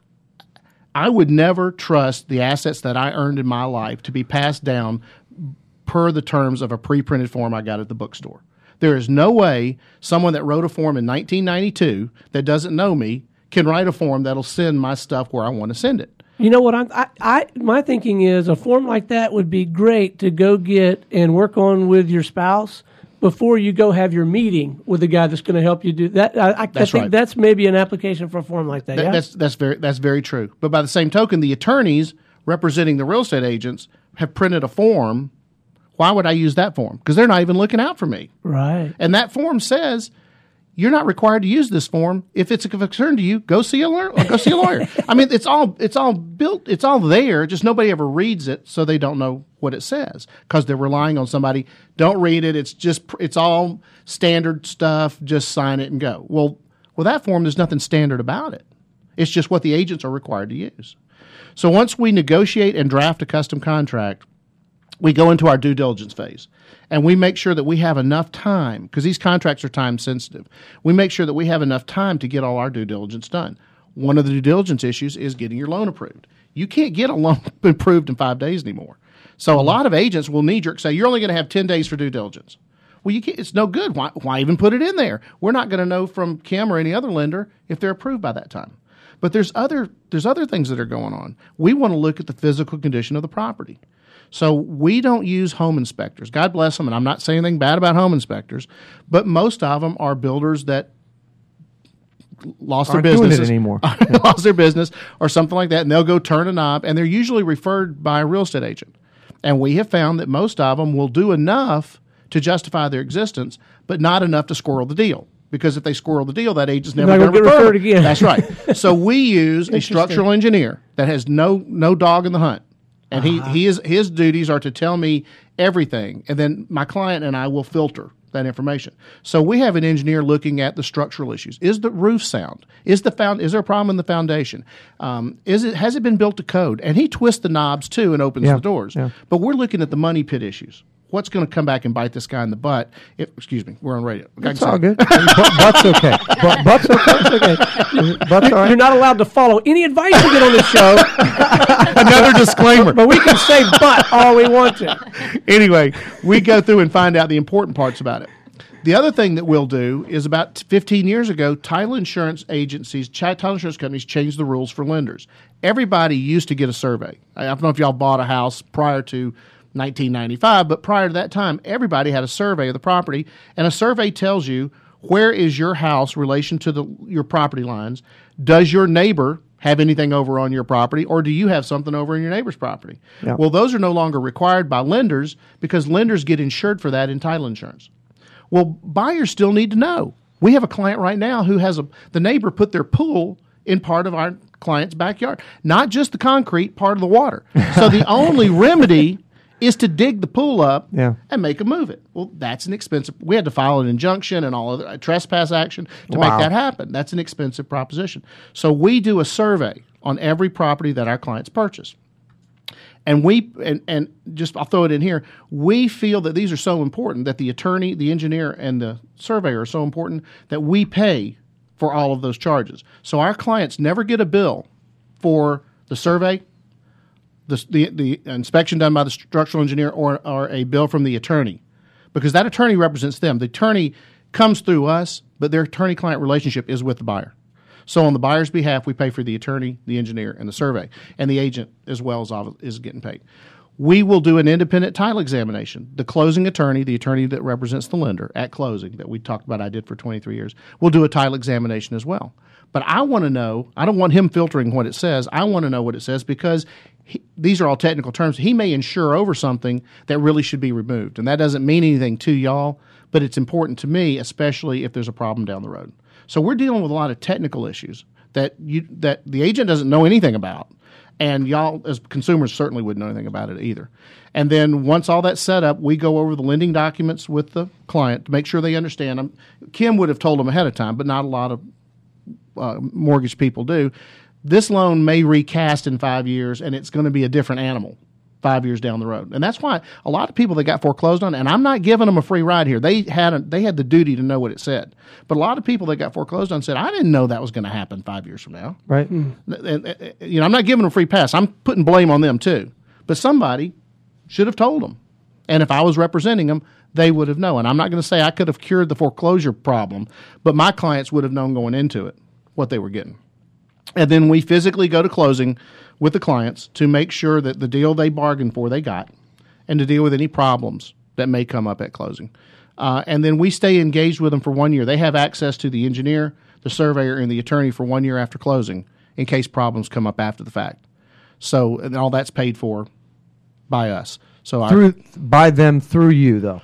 I would never trust the assets that I earned in my life to be passed down per the terms of a pre-printed form I got at the bookstore. There is no way someone that wrote a form in 1992 that doesn't know me can write a form that'll send my stuff where I want to send it. You know what? My thinking is a form like that would be great to go get and work on with your spouse before you go have your meeting with the guy that's going to help you do that. I think right. That's maybe an application for a form like that. Yeah? That's very true. But by the same token, the attorneys representing the real estate agents have printed a form. Why would I use that form? Because they're not even looking out for me. Right. And that form says you're not required to use this form. If it's a concern to you, go see a lawyer. I mean, it's all built. It's all there. Just nobody ever reads it, so they don't know what it says because they're relying on somebody. Don't read it. It's all standard stuff. Just sign it and go. Well, that form, there's nothing standard about it. It's just what the agents are required to use. So once we negotiate and draft a custom contract, we go into our due diligence phase, and we make sure that we have enough time, because these contracts are time sensitive. We make sure that we have enough time to get all our due diligence done. One of the due diligence issues is getting your loan approved. You can't get a loan approved in 5 days anymore. So a lot of agents will knee-jerk say, you're only going to have 10 days for due diligence. Well, you can't, it's no good. Why even put it in there? We're not going to know from Kim or any other lender if they're approved by that time. But there's other things that are going on. We want to look at the physical condition of the property. So we don't use home inspectors. God bless them, and I'm not saying anything bad about home inspectors, but most of them are builders that lost their business anymore. Lost their business or something like that, and they'll go turn a knob, and they're usually referred by a real estate agent. And we have found that most of them will do enough to justify their existence, but not enough to squirrel the deal. Because if they squirrel the deal, that agent's never going to get referred again. That's right. So we use a structural engineer that has no dog in the hunt. And his duties are to tell me everything, and then my client and I will filter that information. So we have an engineer looking at the structural issues. Is the roof sound? Is there a problem in the foundation? Has it been built to code? And he twists the knobs too and opens the doors. Yeah. But we're looking at the money pit issues. What's going to come back and bite this guy in the butt? Excuse me, we're on radio. It's all good. Butt's okay. Butt's okay. Butt's all right. You're not allowed to follow any advice you get on this show. Another disclaimer. But we can say butt all we want to. Anyway, we go through and find out the important parts about it. The other thing that we'll do is about 15 years ago, title insurance companies changed the rules for lenders. Everybody used to get a survey. I don't know if y'all bought a house prior to 1995, but prior to that time, everybody had a survey of the property, and a survey tells you where is your house in relation to your property lines. Does your neighbor have anything over on your property, or do you have something over in your neighbor's property? Yeah. Well, those are no longer required by lenders because lenders get insured for that in title insurance. Well, buyers still need to know. We have a client right now who has the neighbor put their pool in part of our client's backyard, not just the concrete, part of the water. So the only remedy is to dig the pool up and make them move it. Well, that's an expensive. We had to file an injunction and all of a trespass action to make that happen. That's an expensive proposition. So we do a survey on every property that our clients purchase. And I'll throw it in here, we feel that these are so important that the attorney, the engineer, and the surveyor are so important that we pay for all of those charges. So our clients never get a bill for the survey, the inspection done by the structural engineer or a bill from the attorney, because that attorney represents them. The attorney comes through us, but their attorney-client relationship is with the buyer. So on the buyer's behalf, we pay for the attorney, the engineer, and the survey, and the agent as well is getting paid. We will do an independent title examination. The closing attorney, the attorney that represents the lender at closing that we talked about I did for 23 years, will do a title examination as well. But I want to know, I don't want him filtering what it says. I want to know what it says because these are all technical terms. He may insure over something that really should be removed. And that doesn't mean anything to y'all, but it's important to me, especially if there's a problem down the road. So we're dealing with a lot of technical issues that the agent doesn't know anything about. And y'all, as consumers, certainly wouldn't know anything about it either. And then once all that's set up, we go over the lending documents with the client to make sure they understand them. Kim would have told them ahead of time, but not a lot of mortgage people do. This loan may recast in 5 years, and it's going to be a different animal 5 years down the road. And that's why a lot of people that got foreclosed on, and I'm not giving them a free ride here. They had the duty to know what it said. But a lot of people that got foreclosed on said, I didn't know that was going to happen 5 years from now. Right. And, I'm not giving them a free pass. I'm putting blame on them too. But somebody should have told them. And if I was representing them, they would have known. And I'm not going to say I could have cured the foreclosure problem, but my clients would have known going into it what they were getting. And then we physically go to closing with the clients to make sure that the deal they bargained for they got and to deal with any problems that may come up at closing. And then we stay engaged with them for 1 year. They have access to the engineer, the surveyor, and the attorney for 1 year after closing in case problems come up after the fact. So and all that's paid for by us. So by them through you, though.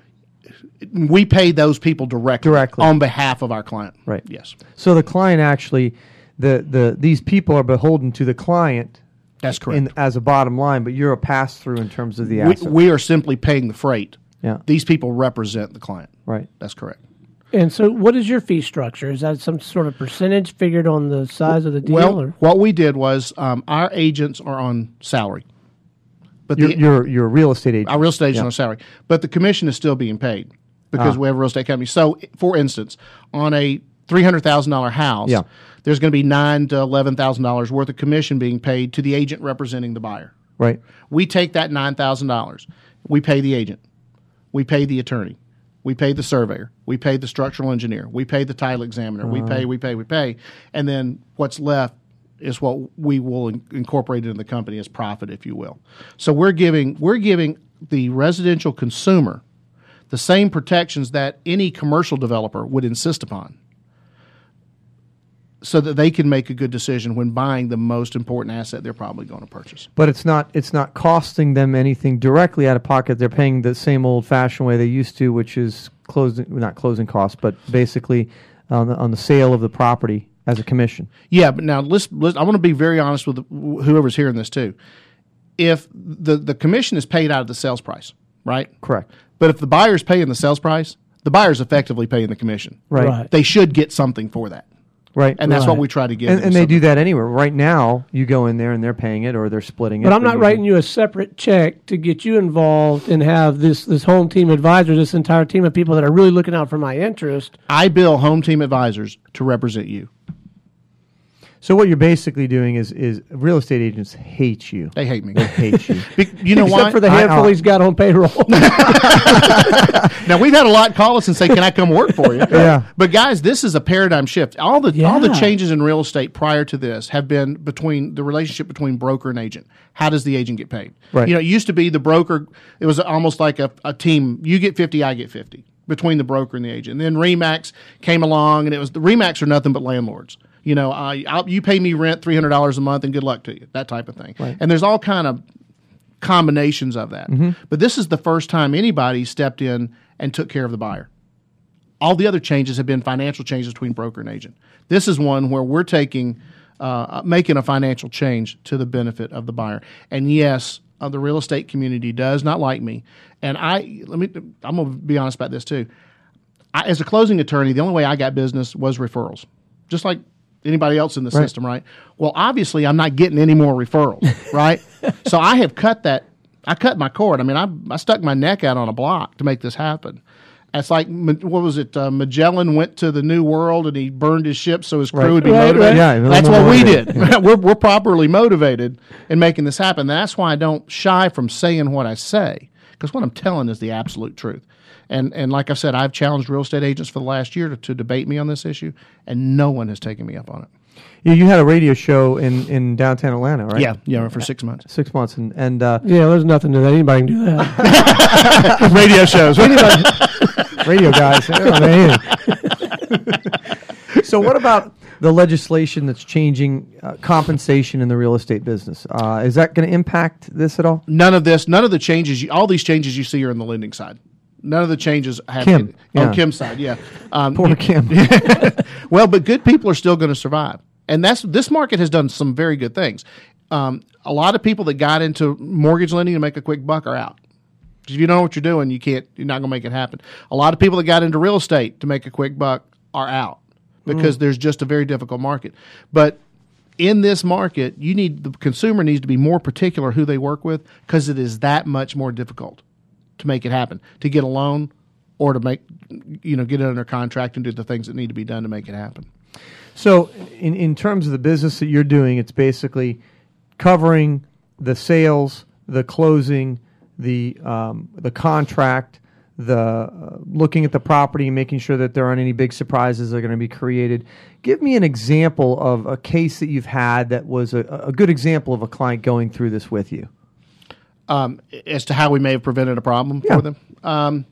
We pay those people directly on behalf of our client. Right. Yes. So the client actually, these people are beholden to the client. That's correct. As a bottom line, but you're a pass through in terms of the asset. We are simply paying the freight. Yeah. These people represent the client. Right. That's correct. And so, what is your fee structure? Is that some sort of percentage figured on the size of the deal? Well, what we did was our agents are on salary. But you're a real estate agent. Our real estate agent on salary. But the commission is still being paid because we have a real estate company. So, for instance, on a $300,000 house, there's going to be $9,000 to $11,000 worth of commission being paid to the agent representing the buyer. Right. We take that $9,000. We pay the agent. We pay the attorney. We pay the surveyor. We pay the structural engineer. We pay the title examiner. We pay. And then what's left is what we will incorporate into the company as profit, if you will. So we're giving the residential consumer the same protections that any commercial developer would insist upon, so that they can make a good decision when buying the most important asset they're probably going to purchase. But it's not costing them anything directly out of pocket. They're paying the same old-fashioned way they used to, which is not closing costs, but basically on the sale of the property as a commission. Yeah, but now listen, I want to be very honest with whoever's hearing this too. If the commission is paid out of the sales price, right? Correct. But if the buyer's paying the sales price, the buyer's effectively paying the commission. Right. They should get something for that. Right. And that's what we try to give. And they do that anywhere. Right now, you go in there and they're paying it or they're splitting it. But I'm not writing you a separate check to get you involved and have this home team advisor, this entire team of people that are really looking out for my interest. I bill home team advisors to represent you. So what you're basically doing is real estate agents hate you. They hate me. They hate you. You know why? Except for the handful he's got on payroll. Now, we've had a lot call us and say, can I come work for you? Yeah. But guys, this is a paradigm shift. All the changes in real estate prior to this have been between the relationship between broker and agent. How does the agent get paid? Right. It used to be the broker, it was almost like a team. You get 50, I get 50 between the broker and the agent. And then RE/MAX came along, and it was the RE/MAX are nothing but landlords. You pay me rent $300 a month and good luck to you, that type of thing. Right. And there's all kind of combinations of that. Mm-hmm. But this is the first time anybody stepped in and took care of the buyer. All the other changes have been financial changes between broker and agent. This is one where we're making a financial change to the benefit of the buyer. And yes, the real estate community does not like me. And I'm going to be honest about this too. As a closing attorney, the only way I got business was referrals, just like anybody else in the system, right? Well, obviously, I'm not getting any more referrals, right? So I have cut that. I cut my cord. I mean, I stuck my neck out on a block to make this happen. That's like, what was it? Magellan went to the New World and he burned his ship so his crew would be Right. motivated. Yeah, that's what we did. Yeah. We're properly motivated in making this happen. That's why I don't shy from saying what I say, because what I'm telling is the absolute truth. And like I said, I've challenged real estate agents for the last year to debate me on this issue, and no one has taken me up on it. You had a radio show in downtown Atlanta, right? Yeah, for 6 months. 6 months, and Yeah, there's nothing to that. Anybody can do that. Radio shows. radio guys. They don't know anything. So, what about the legislation that's changing compensation in the real estate business? Is that going to impact this at all? None of the changes, all these changes you see are on the lending side. None of the changes have Kim, on yeah. Kim's side, yeah. Poor Kim. Well, but good people are still going to survive. And this market has done some very good things. A lot of people that got into mortgage lending to make a quick buck are out. Because if you don't know what you're doing, you're not going to make it happen. A lot of people that got into real estate to make a quick buck are out because there's just a very difficult market. But in this market, the consumer needs to be more particular who they work with, because it is that much more difficult to make it happen, to get a loan or to get it under contract and do the things that need to be done to make it happen. So, in terms of the business that you're doing, it's basically covering the sales, the closing, the contract, the looking at the property, and making sure that there aren't any big surprises that are going to be created. Give me an example of a case that you've had that was a good example of a client going through this with you. As to how we may have prevented a problem for them.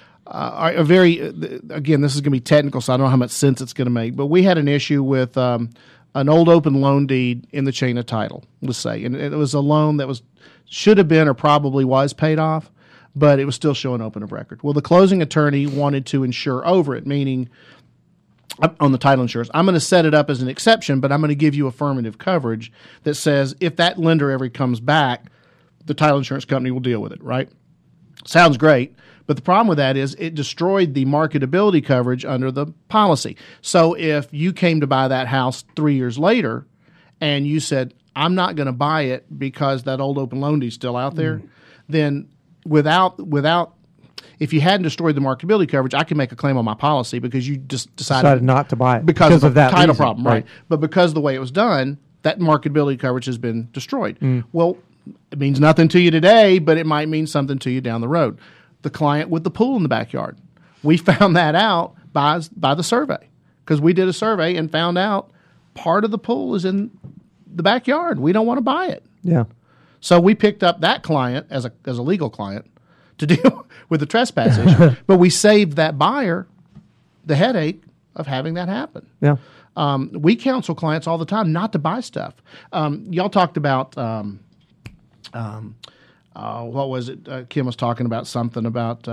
Again, this is going to be technical, so I don't know how much sense it's going to make, but we had an issue with an old open loan deed in the chain of title, let's say, and it was a loan that should have been or probably was paid off, but it was still showing open of record. Well, the closing attorney wanted to insure over it, meaning on the title insurance, I'm going to set it up as an exception, but I'm going to give you affirmative coverage that says if that lender ever comes back, the title insurance company will deal with it, right? Sounds great, but the problem with that is it destroyed the marketability coverage under the policy. So if you came to buy that house 3 years later and you said, I'm not going to buy it because that old open loan deed is still out there, then without if you hadn't destroyed the marketability coverage, I can make a claim on my policy because you just decided not to buy it because of that title reason, problem, right? But because of the way it was done, that marketability coverage has been destroyed. Well, it means nothing to you today, but it might mean something to you down the road. The client with the pool in the backyard, we found that out by the survey, because we did a survey and found out part of the pool is in the backyard. We don't want to buy it. Yeah. So we picked up that client as a legal client to deal with the trespass issue. But we saved that buyer the headache of having that happen. Yeah. We counsel clients all the time not to buy stuff. Y'all talked about what was it? Kim was talking about something about.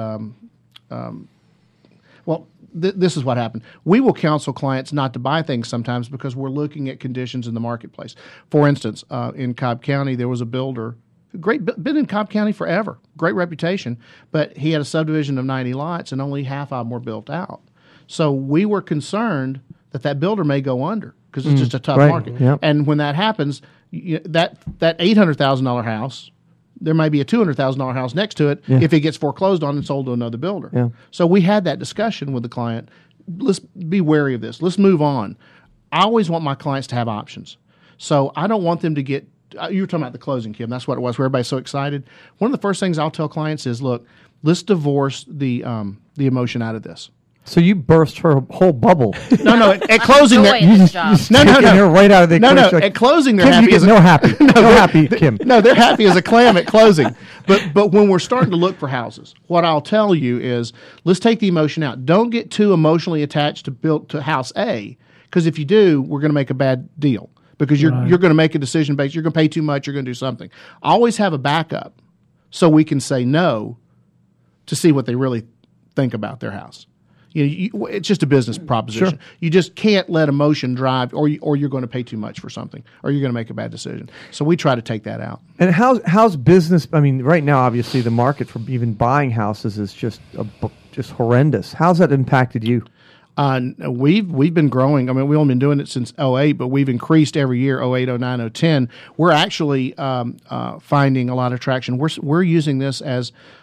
This is what happened. We will counsel clients not to buy things sometimes because we're looking at conditions in the marketplace. For instance, in Cobb County, there was a builder, been in Cobb County forever, great reputation, but he had a subdivision of 90 lots and only half of them were built out. So we were concerned that builder may go under because it's just a tough market. Yep. And when that happens, that $800,000 house, there may be a $200,000 house next to it if it gets foreclosed on and sold to another builder. Yeah. So we had that discussion with the client. Let's be wary of this. Let's move on. I always want my clients to have options. So I don't want them to get you were talking about the closing, Kim. That's what it was, where everybody's so excited. One of the first things I'll tell clients is, look, let's divorce the emotion out of this. So you burst her whole bubble. No. At closing, enjoying this job. No. Her right out of the No. equation. At closing, they're Kim, happy. you get no happy. No happy, Kim. No, they're happy as a clam at closing. But when we're starting to look for houses, what I'll tell you is, let's take the emotion out. Don't get too emotionally attached to house A, because if you do, we're going to make a bad deal. Because you're going to make a decision based. You're going to pay too much. You're going to do something. Always have a backup so we can say no to see what they really think about their house. It's just a business proposition. Sure. You just can't let emotion drive, or you're going to pay too much for something, or you're going to make a bad decision. So we try to take that out. And how's business? I mean, right now, obviously, the market for even buying houses is just horrendous. How's that impacted you? We've been growing. I mean, we've only been doing it since 2008, but we've increased every year, 2008, 2009, 2010. We're actually finding a lot of traction. We're using this as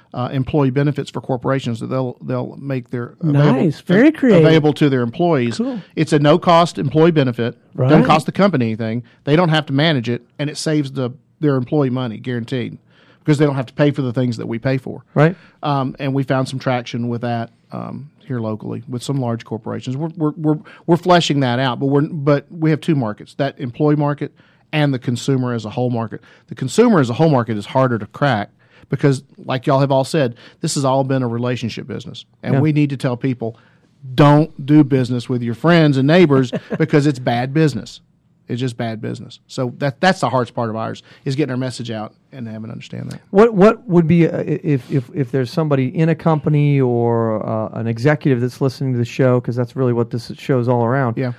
employee benefits for corporations that they'll make their Very creative. available to their employees. Cool. It's a no-cost employee benefit. Right. Doesn't cost the company anything. They don't have to manage it, and it saves their employee money, guaranteed, because they don't have to pay for the things that we pay for. Right. And we found some traction with that here locally with some large corporations. We're fleshing that out, but we have two markets: that employee market and the consumer as a whole market. The consumer as a whole market is harder to crack because, like y'all have all said, this has all been a relationship business, and we need to tell people, don't do business with your friends and neighbors because it's bad business. It's just bad business. So that's the hardest part of ours, is getting our message out and having them understand that. What would be if there's somebody in a company or an executive that's listening to the show, because that's really what this show is all around. Yeah.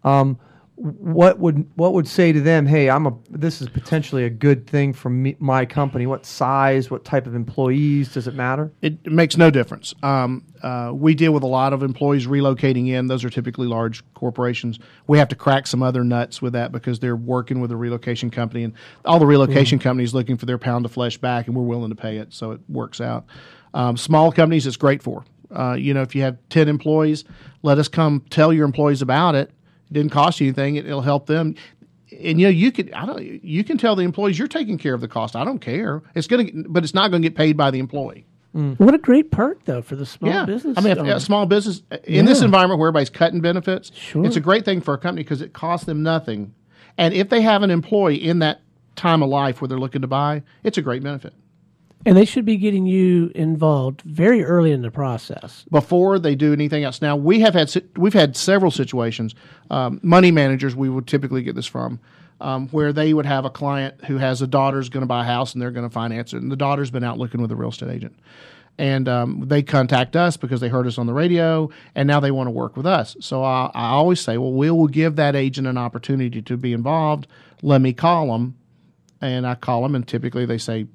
What would say to them? Hey, this is potentially a good thing for my company. What size? What type of employees? Does it matter? It makes no difference. We deal with a lot of employees relocating in. Those are typically large corporations. We have to crack some other nuts with that because they're working with a relocation company, and all the relocation companies looking for their pound of flesh back, and we're willing to pay it, so it works out. Small companies, it's great for. If you have 10 employees, let us come tell your employees about it. It didn't cost you anything. It'll help them. And you can tell the employees you're taking care of the cost. I don't care. But it's not going to get paid by the employee. What a great perk, though, for the small business. I mean, a small business in this environment where everybody's cutting benefits, Sure. It's a great thing for a company because it costs them nothing. And if they have an employee in that time of life where they're looking to buy, it's a great benefit. And they should be getting you involved very early in the process Before they do anything else. Now, we've had several situations. Money managers, we would typically get this from, where they would have a client who has a daughter's going to buy a house and they're going to finance it, and the daughter's been out looking with a real estate agent. And they contact us because they heard us on the radio, and now they want to work with us. So I always say, well, we will give that agent an opportunity to be involved. Let me call them. And I call them, and typically they say,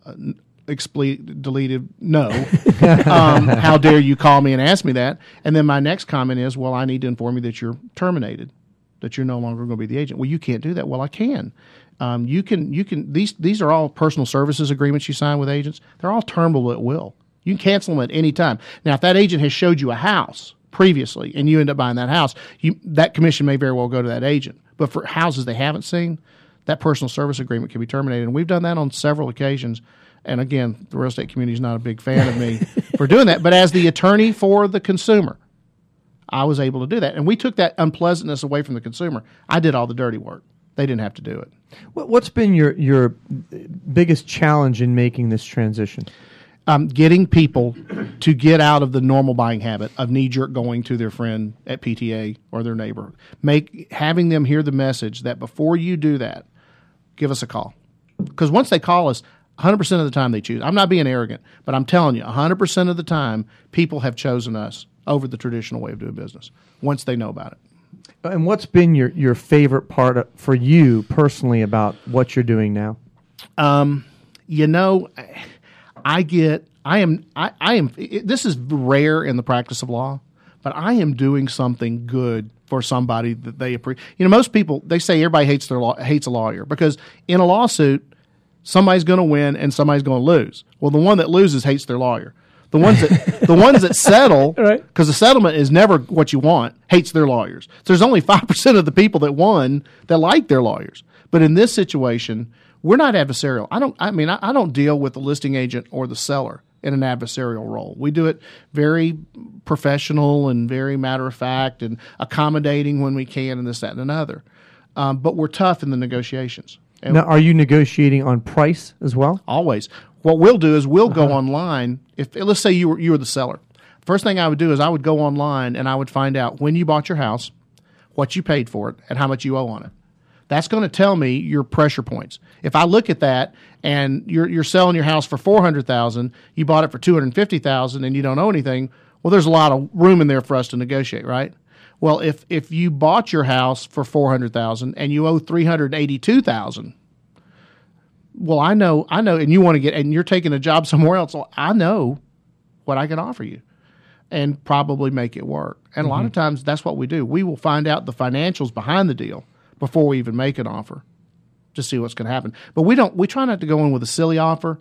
deleted, no. How dare you call me and ask me that? And then my next comment is, well, I need to inform you that you're terminated, that you're no longer going to be the agent. Well, you can't do that. Well, I can. You can. These are all personal services agreements you sign with agents. They're all terminable at will. You can cancel them at any time. Now, if that agent has showed you a house previously and you end up buying that house, that commission may very well go to that agent. But for houses they haven't seen, that personal service agreement can be terminated. And we've done that on several occasions. And again, the real estate community is not a big fan of me for doing that. But as the attorney for the consumer, I was able to do that. And we took that unpleasantness away from the consumer. I did all the dirty work. They didn't have to do it. What's been your biggest challenge in making this transition? Getting people to get out of the normal buying habit of knee-jerk going to their friend at PTA or their neighbor. Having them hear the message that before you do that, give us a call. Because once they call us, 100% of the time they choose. I'm not being arrogant, but I'm telling you, 100% of the time, people have chosen us over the traditional way of doing business once they know about it. And what's been your favorite part for you personally about what you're doing now? This is rare in the practice of law, but I am doing something good for somebody that they appreciate. Most people, they say everybody hates a lawyer because in a lawsuit, somebody's going to win and somebody's going to lose. Well, the one that loses hates their lawyer. The ones that settle, because the settlement is never what you want, hates their lawyers. So there's only 5% of the people that won that like their lawyers. But in this situation, we're not adversarial. I don't deal with the listing agent or the seller in an adversarial role. We do it very professional and very matter of fact and accommodating when we can and this, that, and another. But we're tough in the negotiations. Now, are you negotiating on price as well? Always. What we'll do is we'll go online. Let's say you were the seller. First thing I would do is I would go online and I would find out when you bought your house, what you paid for it, and how much you owe on it. That's going to tell me your pressure points. If I look at that and you're selling your house for $400,000, you bought it for $250,000, and you don't owe anything, well, there's a lot of room in there for us to negotiate, right? Well, if you bought your house for $400,000 and you owe $382,000, well, I know, and you want to and you're taking a job somewhere else. So I know what I can offer you, and probably make it work. And a lot of times, that's what we do. We will find out the financials behind the deal before we even make an offer to see what's going to happen. But we try not to go in with a silly offer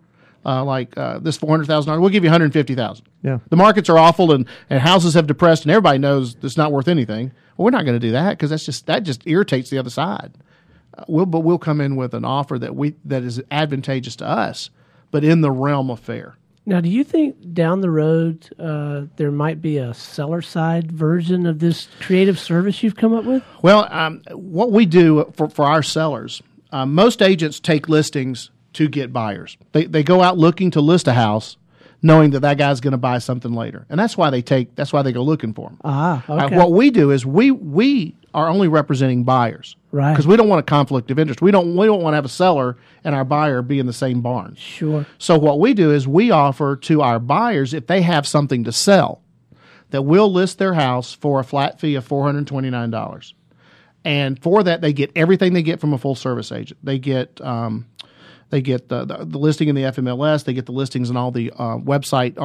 this $400,000, we'll give you $150,000. Yeah. The markets are awful and houses have depressed and everybody knows it's not worth anything. Well, we're not going to do that because that just irritates the other side. We'll come in with an offer that is advantageous to us, but in the realm of fair. Now, do you think down the road there might be a seller side version of this creative service you've come up with? Well, what we do for our sellers, most agents take listings to get buyers. They go out looking to list a house, knowing that guy's going to buy something later, and that's why they go looking for them. Okay. What we do is we are only representing buyers, right? Because we don't want a conflict of interest. We don't want to have a seller and our buyer be in the same barn. Sure. So what we do is we offer to our buyers, if they have something to sell, that we'll list their house for a flat fee of $429, and for that they get everything they get from a full service agent. They get the listing in the FMLS. They get the listings in all the website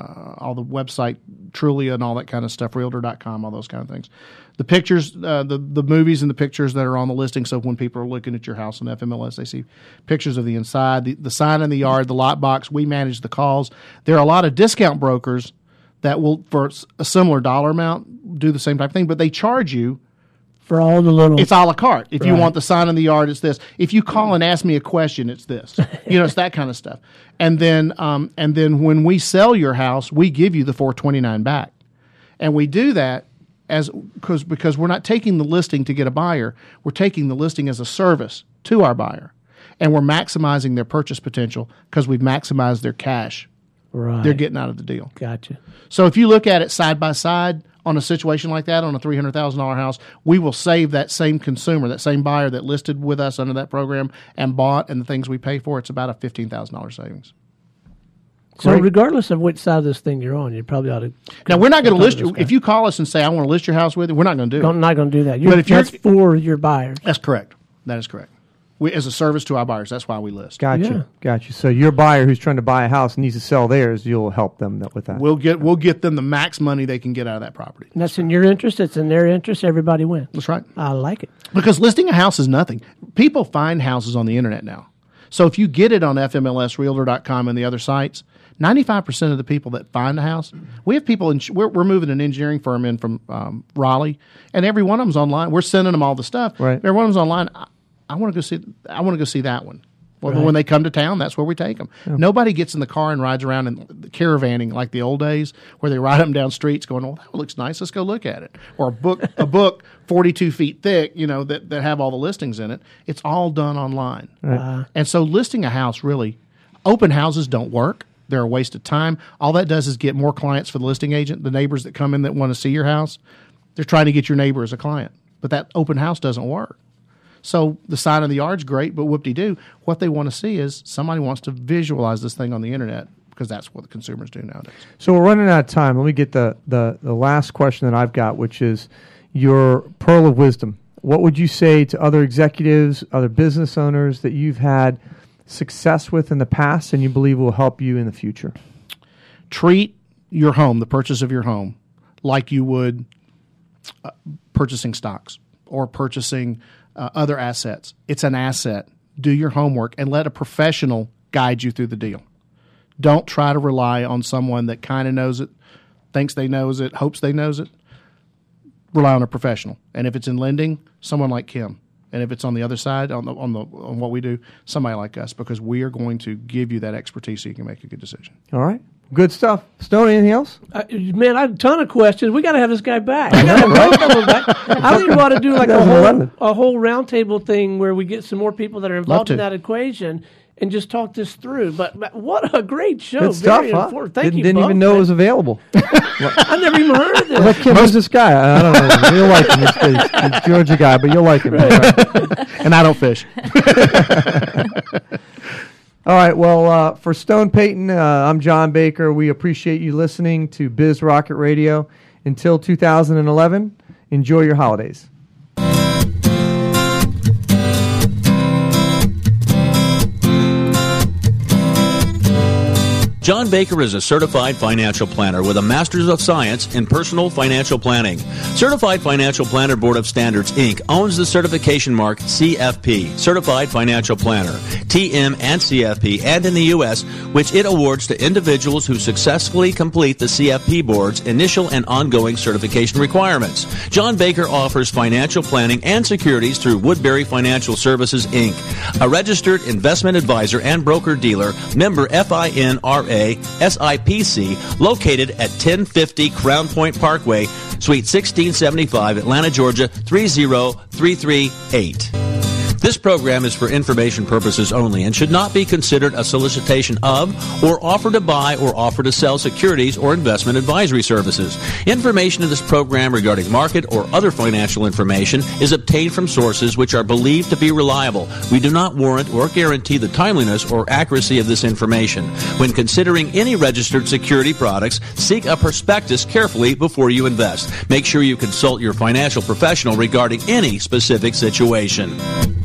Trulia and all that kind of stuff, Realtor.com, all those kind of things. The pictures, the movies and the pictures that are on the listing. So when people are looking at your house on FMLS, they see pictures of the inside, the sign in the yard, the lot box. We manage the calls. There are a lot of discount brokers that will, for a similar dollar amount, do the same type of thing, but they charge you for all the little. It's a la carte. If you Right. want the sign in the yard, it's this. If you call and ask me a question, it's this. It's that kind of stuff. And then when we sell your house, we give you the $429 back, and we do that because we're not taking the listing to get a buyer. We're taking the listing as a service to our buyer, and we're maximizing their purchase potential because we've maximized their cash Right. they're getting out of the deal. Gotcha. So if you look at it side by side on a situation like that, on a $300,000 house, we will save that same consumer, that same buyer that listed with us under that program and bought, and the things we pay for, it's about a $15,000 savings. So Great. regardless of which side of this thing you're on, you probably ought to. Now, we're not going to list this you. guy. If you call us and say, I want to list your house with you, we're not going to do it. I'm not going to do that. But if you're- That's for your buyers. That's correct. That is correct. We, as a service to our buyers, that's why we list. Gotcha. Yeah. So your buyer who's trying to buy a house and needs to sell theirs, you'll help them with that. We'll get them the max money they can get out of that property. And that's in your interest. It's in their interest. Everybody wins. That's right. I like it. Because listing a house is nothing. People find houses on the internet now. So if you get it on FMLS, Realtor.com, and the other sites, 95% of the people that find a house, we have people we're moving an engineering firm in from Raleigh, and every one of them's online. We're sending them all the stuff. Right. Every one of them's online. I want to go see that one. Well, Right. when they come to town, that's where we take them. Yeah. Nobody gets in the car and rides around in caravanning like the old days, where they ride them down streets going, "Oh, that looks nice. Let's go look at it." Or a book 42 feet thick, that have all the listings in it. It's all done online. And so listing a house, really, open houses don't work. They're a waste of time. All that does is get more clients for the listing agent. The neighbors that come in that want to see your house, they're trying to get your neighbor as a client. But that open house doesn't work. So the sign in the yard's great, but whoop-de-doo. What they want to see is somebody wants to visualize this thing on the internet, because that's what the consumers do nowadays. So we're running out of time. Let me get the last question that I've got, which is your pearl of wisdom. What would you say to other executives, other business owners that you've had success with in the past and you believe will help you in the future? Treat your home, the purchase of your home, like you would purchasing stocks or purchasing other assets. It's an asset. Do your homework and let a professional guide you through the deal. Don't try to rely on someone that kind of knows it, thinks they knows it, hopes they knows it. Rely on a professional. And if it's in lending, someone like Kim. And if it's on the other side, on what we do, somebody like us, because we are going to give you that expertise so you can make a good decision. All right. Good stuff. Stone, anything else? Man, I have a ton of questions. We got to have this guy back. I think we ought to do like a whole roundtable thing where we get some more people that are involved in that equation and just talk this through. But what a great show! Good stuff. Very important. Huh? Thank you. Didn't even know it was available. I never even heard of this. Like, Kim, who's this guy? I don't know. You'll like him. He's a Georgia guy, but you'll like him. Right? And I don't fish. All right. Well, for Stone Payton, I'm John Baker. We appreciate you listening to Biz Rocket Radio. Until 2011, enjoy your holidays. John Baker is a certified financial planner with a Master's of Science in Personal Financial Planning. Certified Financial Planner Board of Standards, Inc. owns the certification mark CFP, Certified Financial Planner, TM and CFP, and in the U.S., which it awards to individuals who successfully complete the CFP Board's initial and ongoing certification requirements. John Baker offers financial planning and securities through Woodbury Financial Services, Inc., a registered investment advisor and broker-dealer, member FINRA SIPC, located at 1050 Crown Point Parkway, Suite 1675, Atlanta, Georgia 30338. This program is for information purposes only and should not be considered a solicitation of or offer to buy or offer to sell securities or investment advisory services. Information in this program regarding market or other financial information is obtained from sources which are believed to be reliable. We do not warrant or guarantee the timeliness or accuracy of this information. When considering any registered security products, seek a prospectus carefully before you invest. Make sure you consult your financial professional regarding any specific situation.